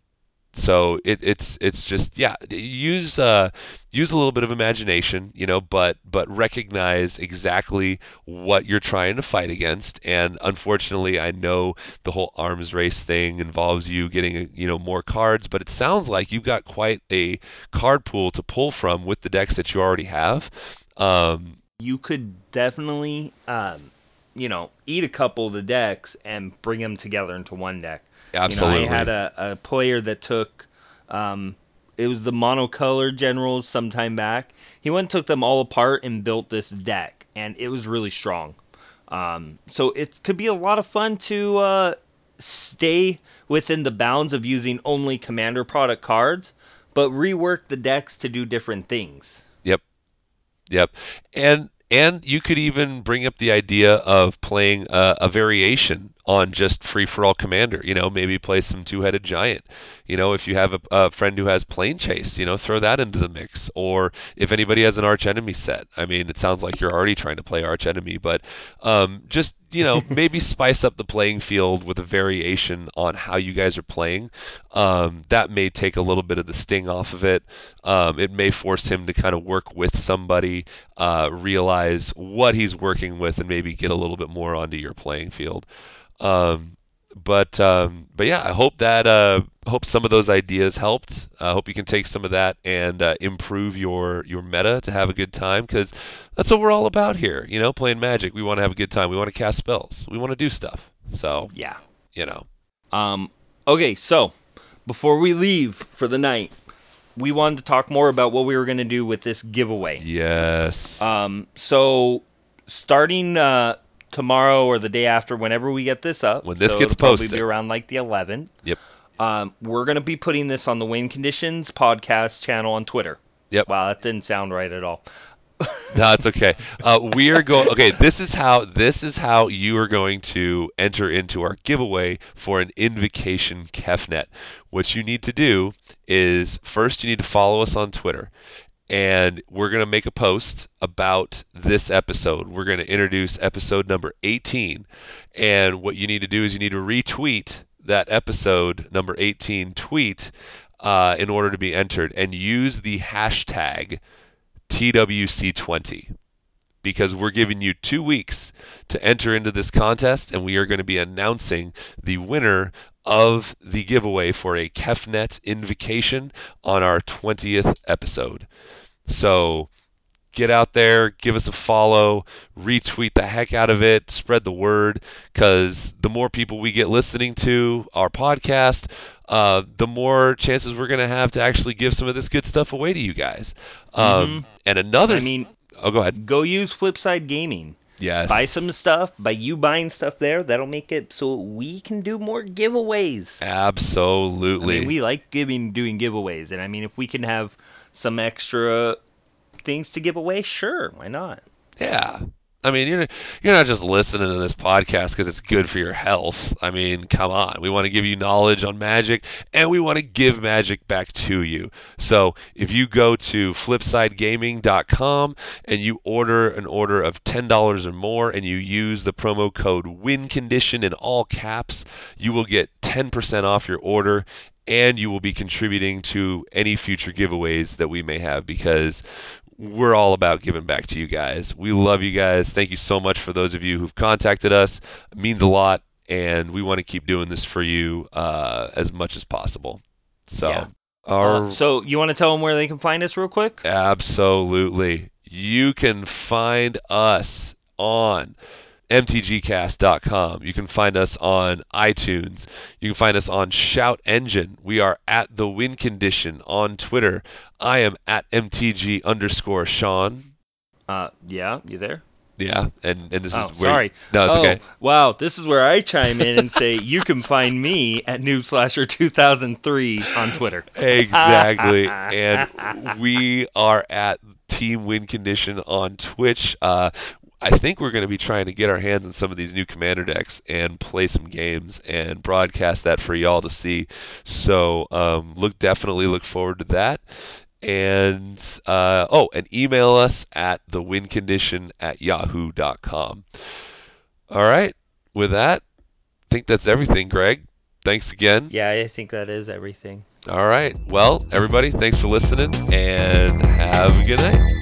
so it, it's it's just yeah, use uh, use a little bit of imagination, you know, but but recognize exactly what you're trying to fight against. And unfortunately, I know the whole arms race thing involves you getting you know more cards, but it sounds like you've got quite a card pool to pull from with the decks that you already have. Um, You could definitely, um, you know, eat a couple of the decks and bring them together into one deck. Absolutely. You know, I had a, a player that took, um, it was the monocolor generals some time back. He went and took them all apart and built this deck, and it was really strong. Um, so it could be a lot of fun to uh, stay within the bounds of using only commander product cards, but rework the decks to do different things. Yep. Yep. And and you could even bring up the idea of playing a, a variation on just free-for-all commander. You know, maybe play some two-headed giant. You know, if you have a, a friend who has plane chase, you know, throw that into the mix. Or if anybody has an arch enemy set. I mean, it sounds like you're already trying to play arch enemy, but um, just you know, maybe spice up the playing field with a variation on how you guys are playing. Um, that may take a little bit of the sting off of it. Um, it may force him to kind of work with somebody, uh, realize what he's working with, and maybe get a little bit more onto your playing field. Um, but um, but yeah, I hope that uh, hope some of those ideas helped. I hope you can take some of that and uh, improve your your meta to have a good time, because that's what we're all about here. You know, playing Magic, we want to have a good time. We want to cast spells. We want to do stuff. So Yeah. you know, Um, okay, so before we leave for the night, we wanted to talk more about what we were going to do with this giveaway. yes, Um, so starting uh, tomorrow or the day after, whenever we get this up, When this so gets it'll probably posted. be around like the eleventh. yep, Um, we're going to be putting this on the Win Conditions podcast channel on Twitter. Yep. Wow, that didn't sound right at all. no, it's okay. Uh, we are going. Okay, this is how this is how you are going to enter into our giveaway for an Invocation Kefnet. What you need to do is first you need to follow us on Twitter, and we're going to make a post about this episode. We're going to introduce episode number eighteen, and what you need to do is you need to retweet that episode number eighteen tweet uh, in order to be entered, and use the hashtag T W C twenty, because we're giving you two weeks to enter into this contest, and we are going to be announcing the winner of the giveaway for a Kefnet Invocation on our twentieth episode. So get out there, give us a follow, retweet the heck out of it, spread the word, because the more people we get listening to our podcast, uh, the more chances we're going to have to actually give some of this good stuff away to you guys. Um, Mhm. And another... I mean, oh, go ahead. go use Flipside Gaming. Yes. Buy some stuff. By you buying stuff there, that'll make it so we can do more giveaways. Absolutely. I mean, we like giving doing giveaways, and I mean, if we can have some extra things to give away, sure, why not? Yeah. I mean, you're you're not just listening to this podcast because it's good for your health. I mean, come on. We want to give you knowledge on Magic, and we want to give Magic back to you. So if you go to flipside gaming dot com and you order an order of ten dollars or more, and you use the promo code WINCONDITION in all caps, you will get ten percent off your order, and you will be contributing to any future giveaways that we may have, because we're all about giving back to you guys. We love you guys. Thank you so much for those of you who've contacted us. It means a lot, and we want to keep doing this for you uh, as much as possible. So, Yeah. our, Uh, so you want to tell them where they can find us real quick? absolutely. You can find us on m t g cast dot com. You can find us on iTunes. You can find us on Shout Engine. We are at The Win Condition on Twitter. I am at mtg underscore Sean. Uh, yeah, you there? Yeah, and, and this Oh, is where sorry. You, no, it's oh, okay. Wow, this is where I chime in and say you can find me at Noobslasher two thousand three on Twitter. Exactly. And we are at Team Win Condition on Twitch. Uh, I think we're going to be trying to get our hands on some of these new Commander decks and play some games and broadcast that for y'all to see. So um, look, definitely look forward to that. And uh, oh, and email us at thewincondition at yahoo dot com. All right. With that, I think that's everything, Greg. Thanks again. Yeah, I think that is everything. All right. Well, everybody, thanks for listening, and have a good night.